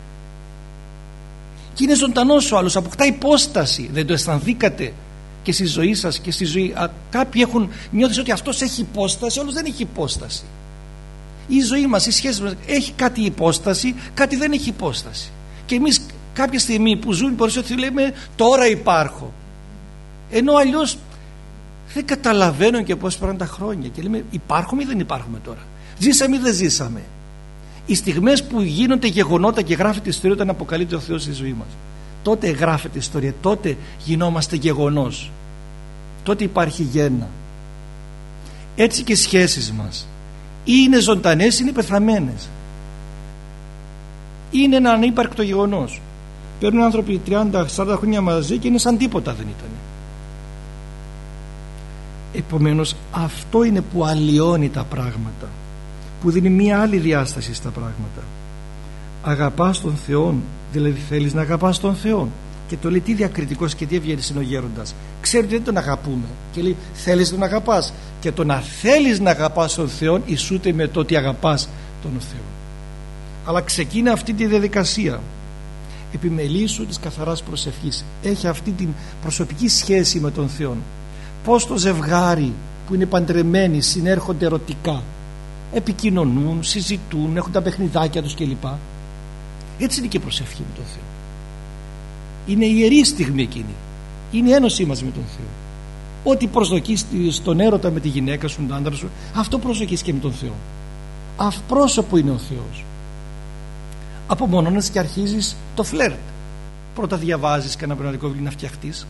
Και είναι ζωντανός ο άλλος, αποκτά υπόσταση. Δεν το αισθανθήκατε και στη ζωή σας και στη ζωή? Α, κάποιοι έχουν νιώθει ότι αυτός έχει υπόσταση, όλος δεν έχει υπόσταση. Η ζωή μας, η σχέση μας έχει κάτι υπόσταση, κάτι δεν έχει υπόσταση. Και εμείς κάποια στιγμή που ζούμε περισσότερο λέμε τώρα υπάρχω, ενώ αλλιώς δεν καταλαβαίνω και πώς πέραν τα χρόνια και λέμε υπάρχουμε ή δεν υπάρχουμε τώρα, ζήσαμε ή δεν ζήσαμε. Οι στιγμές που γίνονται γεγονότα και γράφεται ιστορία όταν αποκαλείται ο Θεός στη ζωή μας, τότε γράφεται ιστορία, τότε γινόμαστε γεγονός, τότε υπάρχει γέννα. Έτσι και οι σχέσεις μας ή είναι ζωντανές ή είναι πεθαμένες, είναι ένα ανύπαρκτο γεγονός. Παίρνουν άνθρωποι τριάντα σαράντα χρόνια μαζί και είναι σαν τίποτα δεν ήταν. Επομένως αυτό είναι που αλλοιώνει τα πράγματα, που δίνει μία άλλη διάσταση στα πράγματα. Αγαπάς τον Θεό, δηλαδή θέλεις να αγαπάς τον Θεό, και το λέει τι διακριτικός και τι ευγενής είναι ο γέροντας. Ξέρει ότι δεν τον αγαπούμε και λέει θέλεις να τον αγαπάς, και το να θέλεις να αγαπάς τον Θεό ισούται με το ότι αγαπάς τον Θεό. Αλλά ξεκίνα αυτή τη διαδικασία, επιμελήσου της καθαράς προσευχής, έχει αυτή την προσωπική σχέση με τον Θεό. Πως το ζευγάρι που είναι παντρεμένοι συνέρχονται ερωτικά, επικοινωνούν, συζητούν, έχουν τα παιχνιδάκια τους κλπ. Έτσι είναι και η προσευχή με τον Θεό. Είναι η ιερή στιγμή εκείνη, είναι η ένωσή μας με τον Θεό. Ό,τι προσδοκείς στον έρωτα με τη γυναίκα σου, τον άντρα σου, αυτό προσδοκείς και με τον Θεό. Αυπρόσωπο είναι ο Θεός. Απομονώνεσαι και αρχίζεις το φλερτ. Πρώτα διαβάζεις κανένα πνευματικό βιβλίο να φτιαχτείς,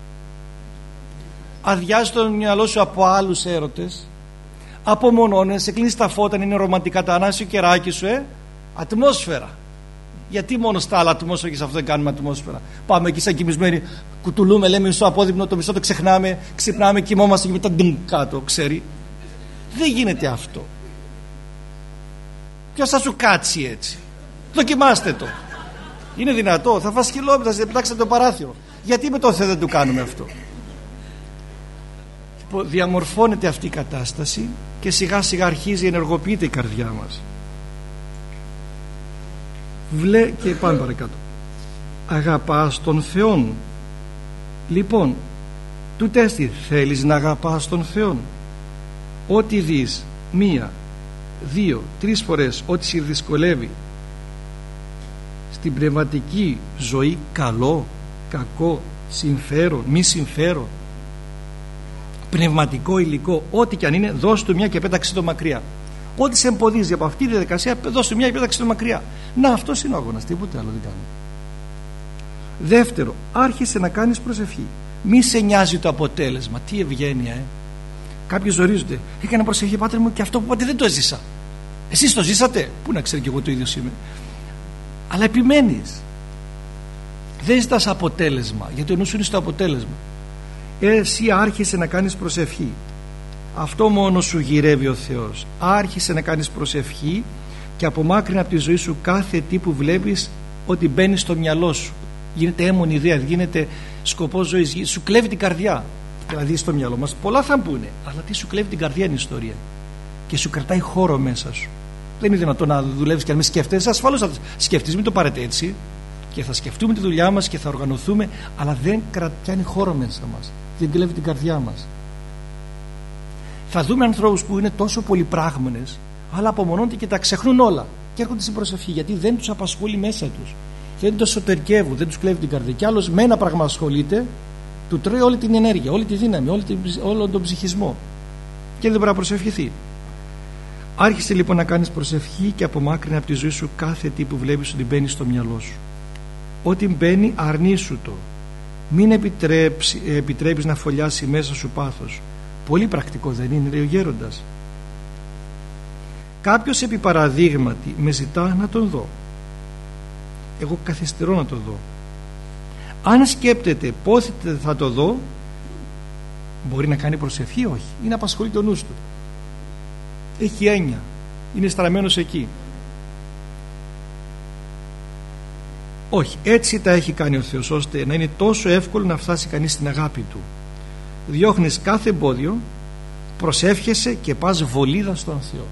αδειάζεις το μυαλό σου από άλλους έρωτες, απομονώνεσαι, κλείνεις τα φώτα, είναι ρομαντικά, τα ανάσιο κεράκι σου, ε, ατμόσφαιρα. Γιατί μόνο στα άλλα ατμόσφαιρα και σε αυτό δεν κάνουμε ατμόσφαιρα? Πάμε εκεί σαν κοιμισμένοι, κουτουλούμε, λέμε μισό απόδειμνο, το μισό το ξεχνάμε, ξυπνάμε, κοιμόμαστε και μετά ντυμ κάτω, ξέρει. Δεν γίνεται αυτό. Ποιος θα σου κάτσει έτσι? Δοκιμάστε το. Είναι δυνατό? Θα φας χιλόμετρα, θα πετάξετε το παράθυρο. Γιατί με τον Θεό δεν το κάνουμε αυτό? Διαμορφώνεται αυτή η κατάσταση και σιγά σιγά αρχίζει, ενεργοποιείται η καρδιά μας. Βλέ... και πάμε παρακάτω. Αγαπάς τον Θεόν. Λοιπόν, του τέστη, θέλεις να αγαπάς τον Θεόν? Ό,τι δεις μία, δύο, τρεις φορές, ό,τι σε δυσκολεύει στην πνευματική ζωή, καλό, κακό, συμφέρον, μη συμφέρον, πνευματικό υλικό, ό,τι και αν είναι, δώσ' του μια και πέταξε το μακριά. Ό,τι σε εμποδίζει από αυτή τη διαδικασία, δώσ' του μια και πέταξε το μακριά. Να, αυτός είναι ο αγώνας, τίποτε άλλο δεν κάνει. Δεύτερο, άρχισε να κάνεις προσευχή. Μη σε νοιάζει το αποτέλεσμα. Τι ευγένεια, ε! Κάποιοι ζορίζονται. Έκανα προσευχή, Πάτερ μου, και αυτό που είπατε δεν το έζησα. Εσείς το ζήσατε? Πού να ξέρω κι εγώ το ίδιο είμαι. Αλλά επιμένεις. Δεν ζητάς αποτέλεσμα, γιατί ο νους σου είναι στο αποτέλεσμα. Εσύ άρχισε να κάνεις προσευχή. Αυτό μόνο σου γυρεύει ο Θεός. Άρχισε να κάνεις προσευχή και απομάκρυνε από τη ζωή σου κάθε τι που βλέπεις ότι μπαίνει στο μυαλό σου. Γίνεται έμμονη ιδέα, γίνεται σκοπός ζωής, σου κλέβει την καρδιά. Δηλαδή στο μυαλό μας πολλά θα πούνε, αλλά τι σου κλέβει την καρδιά είναι η ιστορία. Και σου κρατάει χώρο μέσα σου. Δεν είναι δυνατόν να δουλεύεις και να μην σκέφτεσαι. Ασφαλώς θα σκεφτείς, μην το πάρετε έτσι. Και θα σκεφτούμε τη δουλειά μας και θα οργανωθούμε, αλλά δεν κρατιάνει χώρο μέσα μας. Δεν κλέβει την καρδιά μας. Θα δούμε ανθρώπους που είναι τόσο πολυπράγμονες, αλλά απομονώνται και τα ξεχνούν όλα και έρχονται στην προσευχή, γιατί δεν τους απασχολεί μέσα τους. Δεν το εσωτερικεύουν, δεν τους κλέβει την καρδιά. Κι άλλος με ένα πράγμα ασχολείται, του τρώει όλη την ενέργεια, όλη τη δύναμη, όλη την, όλο τον ψυχισμό και δεν μπορεί να προσευχηθεί. Άρχισε λοιπόν να κάνεις προσευχή και απομάκρυνε από τη ζωή σου κάθε τι που βλέπεις ότι μπαίνει στο μυαλό σου. Ό,τι μπαίνει αρνήσου το. Μην επιτρέψει, επιτρέπεις να φωλιάσει μέσα σου πάθος. Πολύ πρακτικό δεν είναι, λέει ο γέροντας. Κάποιος επί παραδείγματι με ζητά να τον δω. Εγώ καθυστερώ να το δω. Αν σκέπτεται πότε θα το δω, μπορεί να κάνει προσευχή? Όχι. Είναι απασχολεί το νους του. Έχει έννοια. Είναι στραμμένος εκεί. Όχι. Έτσι τα έχει κάνει ο Θεός, ώστε να είναι τόσο εύκολο να φτάσει κανείς στην αγάπη του. Διώχνεις κάθε εμπόδιο, προσεύχεσαι και πας βολίδα στον Θεό.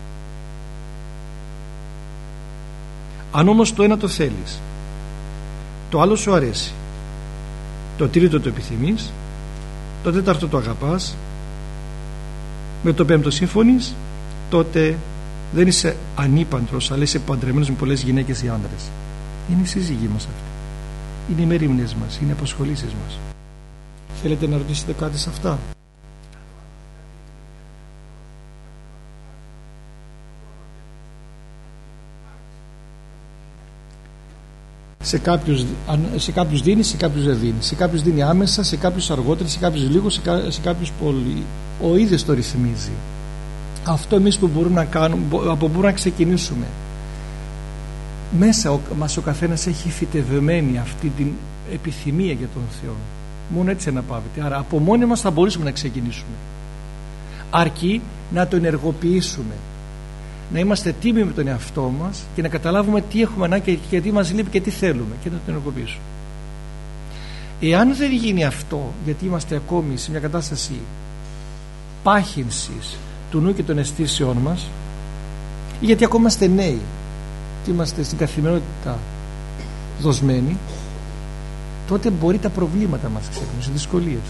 Αν όμως το ένα το θέλεις, το άλλο σου αρέσει, το τρίτο το επιθυμείς, το τέταρτο το αγαπάς, με το πέμπτο συμφωνείς, τότε δεν είσαι ανήπαντρος, αλλά είσαι παντρεμένος με πολλές γυναίκες ή άντρες. Είναι οι σύζυγοι μας αυτοί. Είναι οι μερίμνες μας, είναι οι απασχολήσεις μας. Θέλετε να ρωτήσετε κάτι σε αυτά? Σε κάποιους, σε κάποιους δίνει, σε κάποιους δεν δίνει. Σε κάποιους δίνει άμεσα, σε κάποιους αργότερα, σε κάποιους λίγο, σε, κά, σε κάποιους πολύ. Ο ίδιος το ρυθμίζει. Αυτό εμείς που μπορούμε να κάνουμε, από που μπορούμε να ξεκινήσουμε. Μέσα ο, μας ο καθένας έχει φυτευμένη αυτή την επιθυμία για τον Θεό. Μόνο έτσι αναπαύεται. Άρα από μόνοι μας θα μπορούσαμε να ξεκινήσουμε. Αρκεί να το ενεργοποιήσουμε. Να είμαστε τίμοι με τον εαυτό μας και να καταλάβουμε τι έχουμε ανάγκη και τι μας λείπει και τι θέλουμε και να το ενεργοποιήσουμε. Εάν δεν γίνει αυτό, γιατί είμαστε ακόμη σε μια κατάσταση πάχυνσης του νου και των αισθήσεών μας, ή γιατί ακόμα είμαστε νέοι και είμαστε στην καθημερινότητα δοσμένοι, τότε μπορεί τα προβλήματα μας ξέχουν, οι δυσκολίες,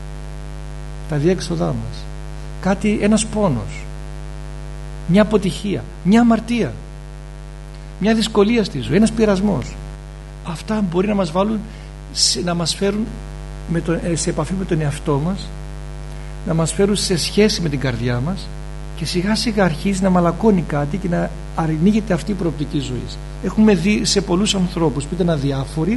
τα διέξοδά μας, κάτι, ένας πόνος, μια αποτυχία, μια αμαρτία, μια δυσκολία στη ζωή, ένας πειρασμός. Αυτά μπορεί να μας βάλουν, να μας φέρουν με το, σε επαφή με τον εαυτό μας, να μας φέρουν σε σχέση με την καρδιά μας και σιγά σιγά αρχίζει να μαλακώνει κάτι και να ανοίγεται αυτή η προοπτική ζωής. Έχουμε δει σε πολλούς ανθρώπους που ήταν αδιάφοροι,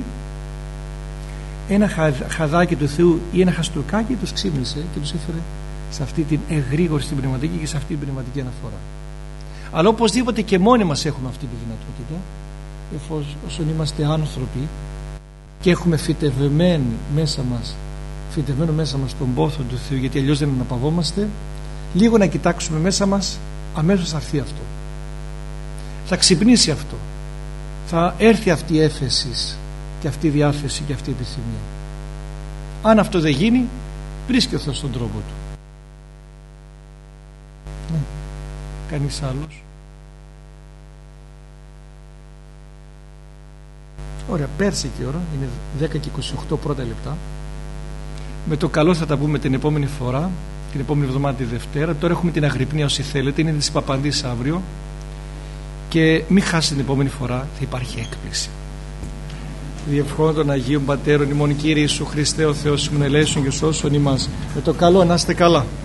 ένα χαδάκι του Θεού ή ένα χαστούκάκι τους ξύπνησε και τους έφερε σε αυτή την εγρήγορη στην πνευματική και σε αυτή την πνευματική αναφορά. Αλλά οπωσδήποτε και μόνοι μας έχουμε αυτή τη δυνατότητα, εφόσον είμαστε άνθρωποι και έχουμε φυτευμένο μέσα μας φυτευμένο μέσα μας τον πόθο του Θεού, γιατί αλλιώς δεν αναπαυόμαστε, λίγο να κοιτάξουμε μέσα μας, αμέσως θα έρθει αυτό, θα ξυπνήσει αυτό, θα έρθει αυτή η έφεση και αυτή η διάθεση και αυτή η επιθυμία. Αν αυτό δεν γίνει, βρίσκει ο Θεός τον τρόπο του. Ναι. Κανείς άλλος? Ωραία, πέρσι και ώρα, είναι δέκα και είκοσι οκτώ πρώτα λεπτά. Με το καλό θα τα πούμε την επόμενη φορά, την επόμενη εβδομάδα τη Δευτέρα. Τώρα έχουμε την Αγρυπνία όσοι θέλετε, είναι της Παπανδής αύριο. Και μην χάσετε την επόμενη φορά, θα υπάρχει έκπληξη. διευχών των Αγίων Πατέρων ημών, Κύριε Ιησού Χριστέ ο Θεός ημών ελέησον και σώσον ημάς. Με το καλό να είστε καλά.